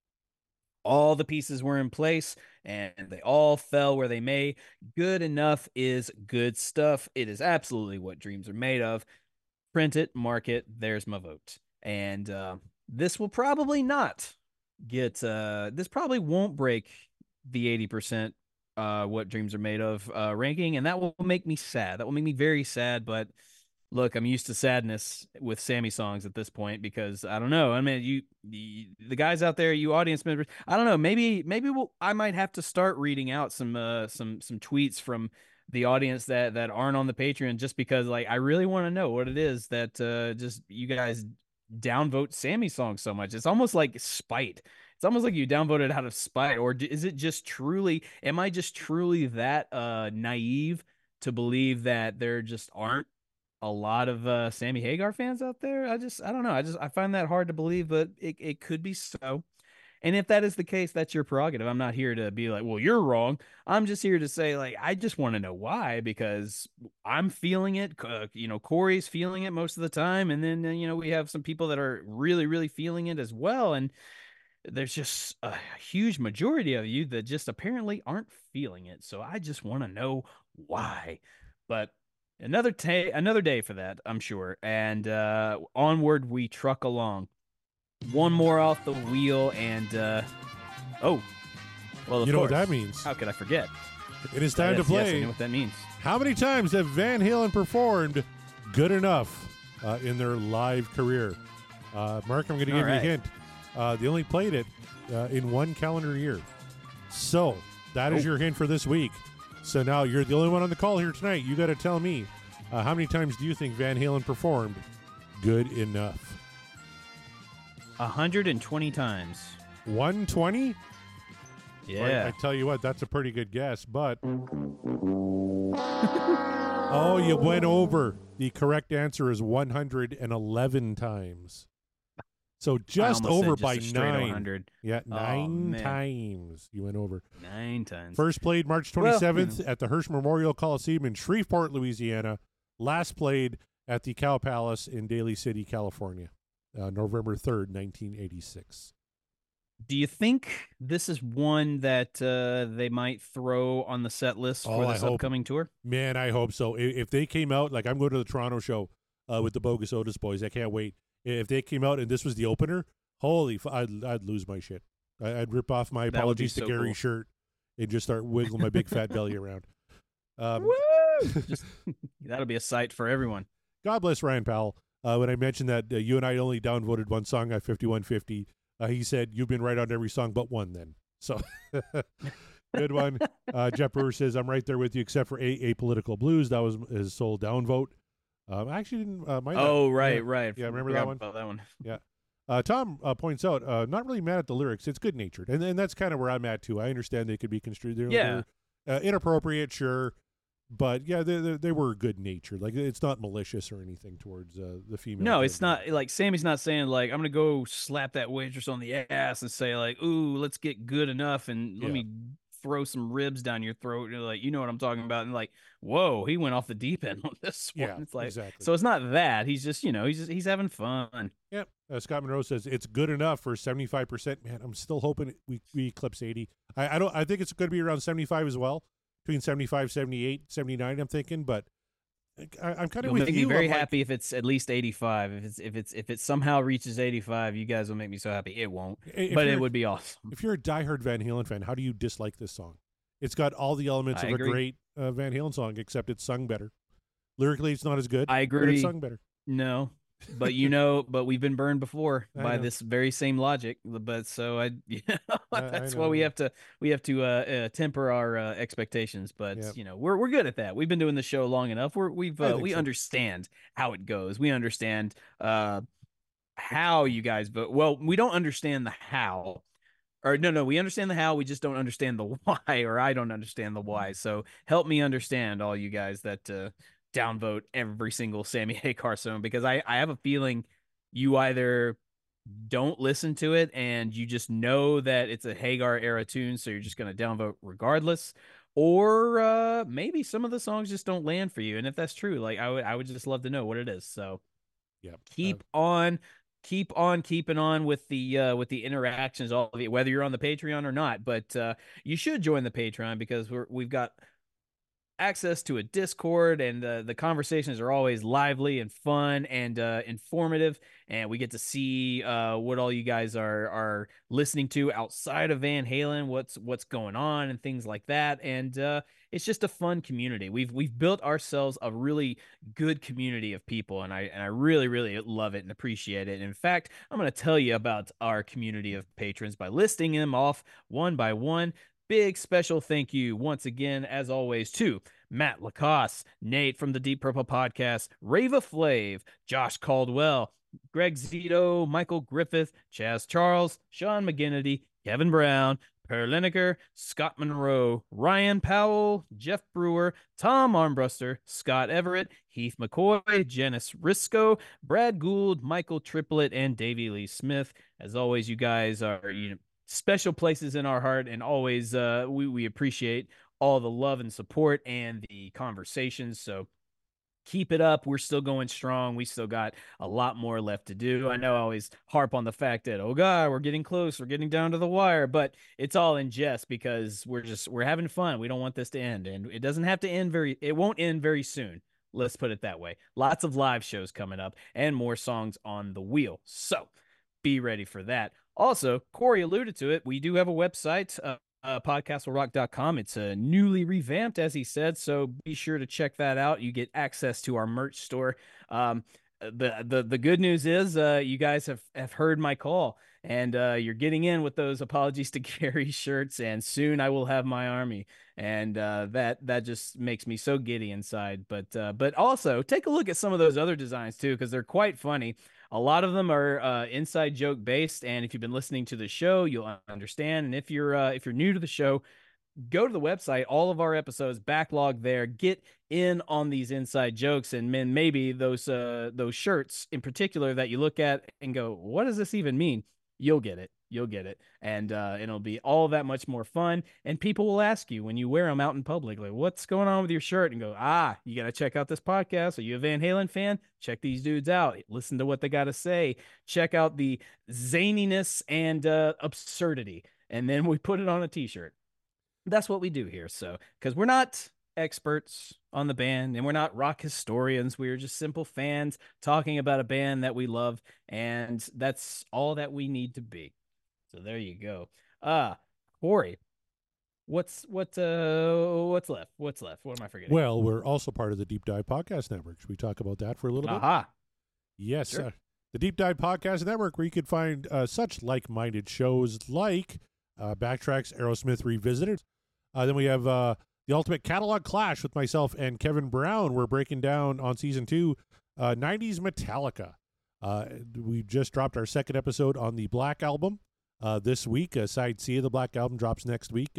all the pieces were in place and they all fell where they may. Good enough is good stuff. It is absolutely what dreams are made of. Print it, mark it, there's my vote. And uh, this will probably not get, uh, this probably won't break the eighty percent uh, what dreams are made of uh, ranking, and that will make me sad. That will make me very sad, but look, I'm used to sadness with Sammy songs at this point because I don't know. I mean, you, the, the guys out there, you audience members, I don't know. Maybe, maybe we'll, I might have to start reading out some, uh, some, some tweets from the audience that, that aren't on the Patreon, just because, like, I really want to know what it is that, uh, just you guys downvote Sammy songs so much. It's almost like spite. It's almost like you downvoted out of spite, or is it just truly, am I just truly that, uh, naive to believe that there just aren't a lot of uh, Sammy Hagar fans out there? I just, I don't know. I just, I find that hard to believe, but it, it could be so. And if that is the case, that's your prerogative. I'm not here to be like, well, you're wrong. I'm just here to say, like, I just want to know why, because I'm feeling it. Uh, you know, Corey's feeling it most of the time. And then, uh, you know, we have some people that are really, really feeling it as well. And there's just a huge majority of you that just apparently aren't feeling it. So I just want to know why. But Another day, another day for that, I'm sure. And uh, onward we truck along. One more off the wheel, and uh, oh, well, of you know course. what that means? How could I forget? It is time yes, to play. Yes, I know what that means. How many times have Van Halen performed "Good Enough" uh, in their live career? Uh, Mark, I'm going to give All right. you a hint. Uh, they only played it uh, in one calendar year. So that is Oh. your hint for this week. So now you're the only one on the call here tonight. You got to tell me, uh, how many times do you think Van Halen performed "Good Enough"? one hundred twenty times. one hundred twenty? Yeah. I, I tell you what, that's a pretty good guess, but oh, you went over. The correct answer is one hundred eleven times. So just I almost over said just by a straight nine. one hundred. Yeah, Oh, nine man. times you went over. Nine times. First played March Well, twenty-seventh you know. at the Hirsch Memorial Coliseum in Shreveport, Louisiana. Last played at the Cow Palace in Daly City, California, uh, November third, nineteen eighty-six. Do you think this is one that uh, they might throw on the set list for Oh, I this hope. upcoming tour? Man, I hope so. I- If they came out, like I'm going to the Toronto show uh, with the Bogus Otis boys, I can't wait. If they came out and this was the opener, holy, f- I'd, I'd lose my shit. I- I'd rip off my That would be apologies to so Gary's cool. shirt and just start wiggling my big fat belly around. Um, Woo! Just, that'll be a sight for everyone. God bless Ryan Powell. Uh, when I mentioned that uh, you and I only downvoted one song at fifty-one fifty, uh, he said, you've been right on every song but one then. So, good one. Uh, Jeff Brewer says, I'm right there with you except for A Apolitical Blues. That was his sole downvote. Um, I actually didn't uh, mind Oh, that. right, Yeah. right. Yeah, remember Forgot that one? about that one. Yeah. Uh, Tom uh, points out, uh, not really mad at the lyrics. It's good-natured. And, and that's kind of where I'm at, too. I understand they could be construed. They're, Yeah. they're uh, inappropriate, sure. but yeah, they, they they were good natured. Like it's not malicious or anything towards uh, the female. No, dead it's not like Sammy's not saying like I'm gonna go slap that waitress on the ass and say like, "Ooh, let's get good enough and let Yeah. me throw some ribs down your throat." You're like, you know what I'm talking about? And like, whoa, he went off the deep end on this one. Yeah, It's like, exactly. so it's not that he's just you know he's just, he's having fun. Yep. Uh, Scott Monroe says it's good enough for seventy-five percent. Man, I'm still hoping we, we eclipse eighty. I, I don't. I think it's going to be around seventy-five as well, between seventy-five, seventy-eight, seventy-nine. I'm thinking, but I, I'm kind of You'll with make you. me very I'm like- happy if it's at least eighty-five. If it's if it's if it somehow reaches eighty-five, you guys will make me so happy. It won't, If but it you're- would be awesome. If you're a diehard Van Halen fan, how do you dislike this song? It's got all the elements I of agree. a great uh, Van Halen song, except it's sung better. Lyrically, it's not as good. I But agree. it's sung better. No, but you know, but we've been burned before I by know. this very same logic. But so I, you know, I- I that's know. why we have to we have to uh, uh, temper our uh, expectations. But Yep. you know, we're we're good at that. We've been doing the show long enough. We're we've I uh, think we so. understand how it goes. We understand uh, how you guys vote. Well, we don't understand the how. Or no, no, we understand the how. We just don't understand the why, or I don't understand the why. So help me understand, all you guys that uh, downvote every single Sammy Hagar song, because I, I have a feeling you either don't listen to it and you just know that it's a Hagar era tune, so you're just going to downvote regardless, or uh, maybe some of the songs just don't land for you. And if that's true, like I would, I would just love to know what it is. So Yep. keep on keep on keeping on with the uh with the interactions, all of it, whether you're on the Patreon or not. But uh you should join the Patreon, because we're we've got access to a Discord, and uh, the conversations are always lively and fun and uh informative, and we get to see uh what all you guys are are listening to outside of Van Halen, what's what's going on and things like that. And uh it's just a fun community. We've we've built ourselves a really good community of people, and I and I really really love it and appreciate it. In fact, I'm going to tell you about our community of patrons by listing them off one by one. Big special thank you once again, as always, to Matt Lacoste, Nate from the Deep Purple Podcast, Rava Flav, Josh Caldwell, Greg Zito, Michael Griffith, Chaz Charles, Sean McGinnity, Kevin Brown, Per Lineker, Scott Monroe, Ryan Powell, Jeff Brewer, Tom Armbruster, Scott Everett, Heath McCoy, Janice Risco, Brad Gould, Michael Triplett, and Davey Lee Smith. As always, you guys are you know, special places in our heart, and always uh, we, we appreciate all the love and support and the conversations. So keep it up. We're still going strong. We still got a lot more left to do. I know I always harp on the fact that, oh God, we're getting close. We're getting down to the wire, but it's all in jest, because we're just, we're having fun. We don't want this to end, and it doesn't have to end very, it won't end very soon. Let's put it that way. Lots of live shows coming up and more songs on the wheel. So be ready for that. Also, Corey alluded to it. We do have a website, uh, Uh, podcast will rock dot com. It's uh, newly revamped, as he said, so be sure to check that out. You get access to our merch store. Um, the the the good news is uh, you guys have, have heard my call, and uh, you're getting in with those Apologies to Gary shirts, and soon I will have my army, and uh, that that just makes me so giddy inside. But uh, but also take a look at some of those other designs too, because they're quite funny. A lot of them are uh, inside joke based, and if you've been listening to the show, you'll understand. And if you're uh, if you're new to the show, go to the website. All of our episodes backlog there. Get in on these inside jokes, and then maybe those uh, those shirts in particular that you look at and go, "What does this even mean?" You'll get it. You'll get it, and uh, it'll be all that much more fun. And people will ask you when you wear them out in public, like, "What's going on with your shirt?" And go, "Ah, you got to check out this podcast. Are you a Van Halen fan? Check these dudes out. Listen to what they got to say. Check out the zaniness and uh, absurdity." And then we put it on a T-shirt. That's what we do here. So, because we're not experts on the band, and we're not rock historians. We're just simple fans talking about a band that we love, and that's all that we need to be. So there you go. Uh, Corey, what's what uh what's left? What's left? What am I forgetting? Well, we're also part of the Deep Dive Podcast Network. Should we talk about that for a little bit? Aha. Yes. Sure. Uh, the Deep Dive Podcast Network, where you could find uh, such like-minded shows like uh, Backtracks, Aerosmith Revisited. Uh, then we have uh, the Ultimate Catalog Clash with myself and Kevin Brown. We're breaking down on season two, uh, nineties Metallica. Uh, we just dropped our second episode on the Black Album uh, this week. Uh, side C of the Black Album drops next week. Uh,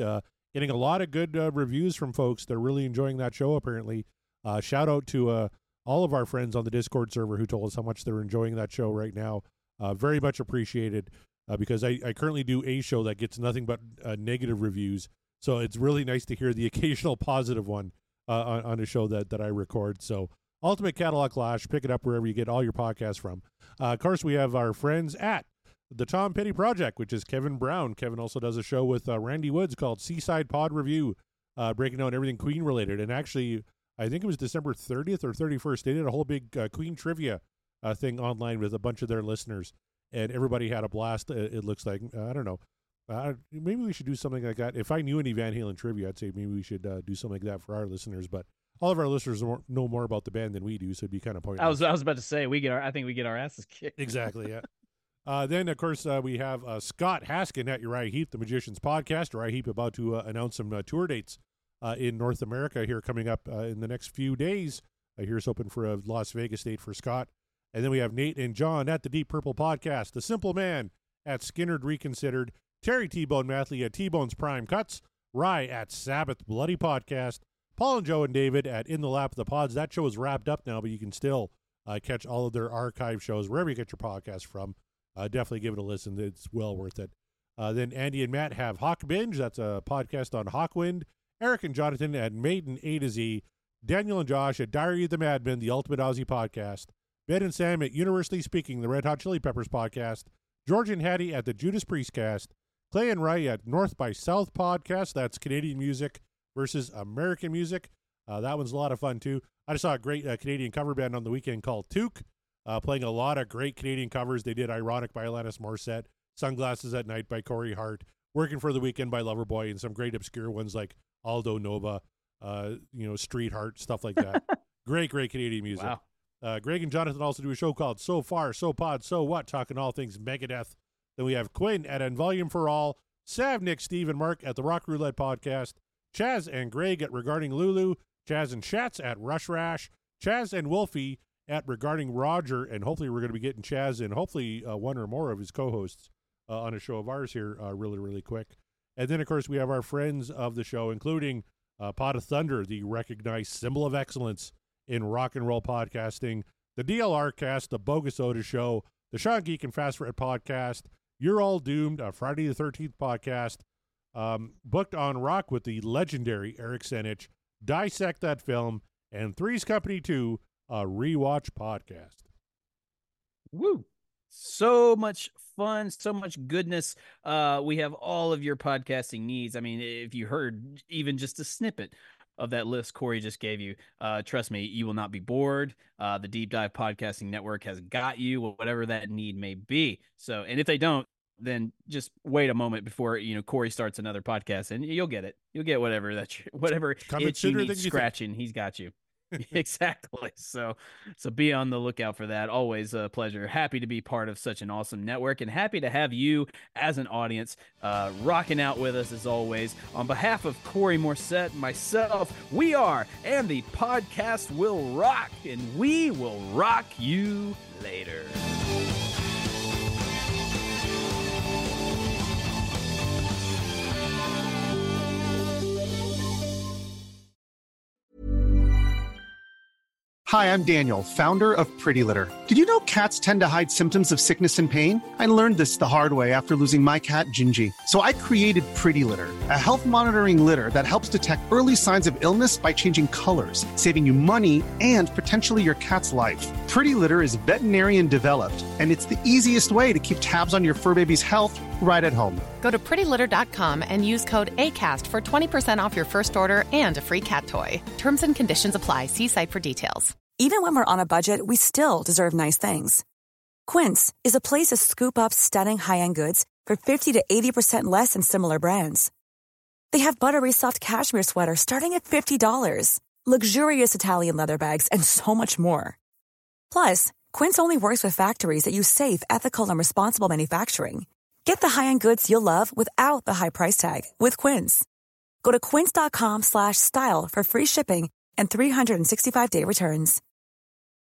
getting a lot of good uh, reviews from folks. They're really enjoying that show, apparently. Uh, shout out to uh, all of our friends on the Discord server who told us how much they're enjoying that show right now. Uh, very much appreciated uh, because I, I currently do a show that gets nothing but uh, negative reviews. So it's really nice to hear the occasional positive one uh, on, on a show that, that I record. So Ultimate Catalog Clash, pick it up wherever you get all your podcasts from. Uh, of course, we have our friends at the Tom Petty Project, which is Kevin Brown. Kevin also does a show with uh, Randy Woods called Seaside Pod Review, uh, breaking down everything Queen related. And actually, I think it was December thirtieth or thirty-first. They did a whole big uh, Queen trivia uh, thing online with a bunch of their listeners, and everybody had a blast. It, it looks like uh, I don't know. Uh, maybe we should do something like that. If I knew any Van Halen trivia, I'd say maybe we should uh, do something like that for our listeners. But all of our listeners know more about the band than we do, so it'd be kind of pointless. I was I was about to say we get our I think we get our asses kicked. Exactly. Yeah. Uh, then, of course, uh, we have uh, Scott Haskin at Uriah Heep, the Magicians Podcast. Uriah Heep about to uh, announce some uh, tour dates uh, in North America here coming up uh, in the next few days. Uh, here's hoping for a Las Vegas date for Scott. And then we have Nate and John at the Deep Purple Podcast, The Simple Man at Skinnerd Reconsidered, Terry T-Bone Mathley at T-Bone's Prime Cuts, Rye at Sabbath Bloody Podcast, Paul and Joe and David at In the Lap of the Pods. That show is wrapped up now, but you can still uh, catch all of their archive shows wherever you get your podcast from. Uh, definitely give it a listen. It's well worth it. Uh, then Andy and Matt have Hawk Binge. That's a podcast on Hawkwind. Eric and Jonathan at Maiden A to Z. Daniel and Josh at Diary of the Madman, the Ultimate Aussie Podcast. Ben and Sam at Universally Speaking, the Red Hot Chili Peppers Podcast. George and Hattie at the Judas Priest Cast. Clay and Ray at North by South Podcast. That's Canadian music versus American music. Uh, that one's a lot of fun, too. I just saw a great uh, Canadian cover band on the weekend called Toque. Uh, playing a lot of great Canadian covers. They did Ironic by Alanis Morissette, Sunglasses at Night by Corey Hart, Working for the Weekend by Loverboy, and some great obscure ones like Aldo Nova, uh, you know, Street Heart, stuff like that. Great, great Canadian music. Wow. Uh, Greg and Jonathan also do a show called So Far, So Pod, So What, talking all things Megadeth. Then we have Quinn at En Volume for All, Sav, Nick, Steve, and Mark at the Rock Roulette Podcast, Chaz and Greg at Regarding Lulu, Chaz and Shats at Rush Rash, Chaz and Wolfie at Regarding Roger, and hopefully we're going to be getting Chaz and hopefully uh, one or more of his co-hosts uh, on a show of ours here uh, really, really quick. And then, of course, we have our friends of the show, including uh, Pot of Thunder, the recognized symbol of excellence in rock and roll podcasting, the D L R Cast, the Bogus Oda Show, the Sean Geek and Fast Red Podcast, You're All Doomed, a Friday the thirteenth podcast, um, Booked on Rock with the legendary Eric Senich, Dissect That Film, and Three's Company two, a rewatch podcast. Woo! So much fun, so much goodness. Uh, we have all of your podcasting needs. I mean, if you heard even just a snippet of that list Corey just gave you, uh, trust me, you will not be bored. Uh, the Deep Dive Podcasting Network has got you, whatever that need may be. So, and if they don't, then just wait a moment before, you know, Corey starts another podcast, and you'll get it. You'll get whatever that you, whatever itch you need scratching. He's got you. Exactly. So, so be on the lookout for that. Always a pleasure. Happy to be part of such an awesome network, and happy to have you as an audience uh, rocking out with us as always. On behalf of Corey Morissette and myself, we are And the Podcast Will Rock, and we will rock you later. Hi, I'm Daniel, founder of Pretty Litter. Did you know cats tend to hide symptoms of sickness and pain? I learned this the hard way after losing my cat, Gingy. So I created Pretty Litter, a health monitoring litter that helps detect early signs of illness by changing colors, saving you money and potentially your cat's life. Pretty Litter is veterinarian developed, and it's the easiest way to keep tabs on your fur baby's health right at home. Go to pretty litter dot com and use code ACAST for twenty percent off your first order and a free cat toy. Terms and conditions apply. See site for details. Even when we're on a budget, we still deserve nice things. Quince is a place to scoop up stunning high-end goods for fifty to eighty percent less than similar brands. They have buttery soft cashmere sweaters starting at fifty dollars, luxurious Italian leather bags, and so much more. Plus, Quince only works with factories that use safe, ethical, and responsible manufacturing. Get the high-end goods you'll love without the high price tag with Quince. Go to quince dot com slash style for free shipping and three sixty-five day returns.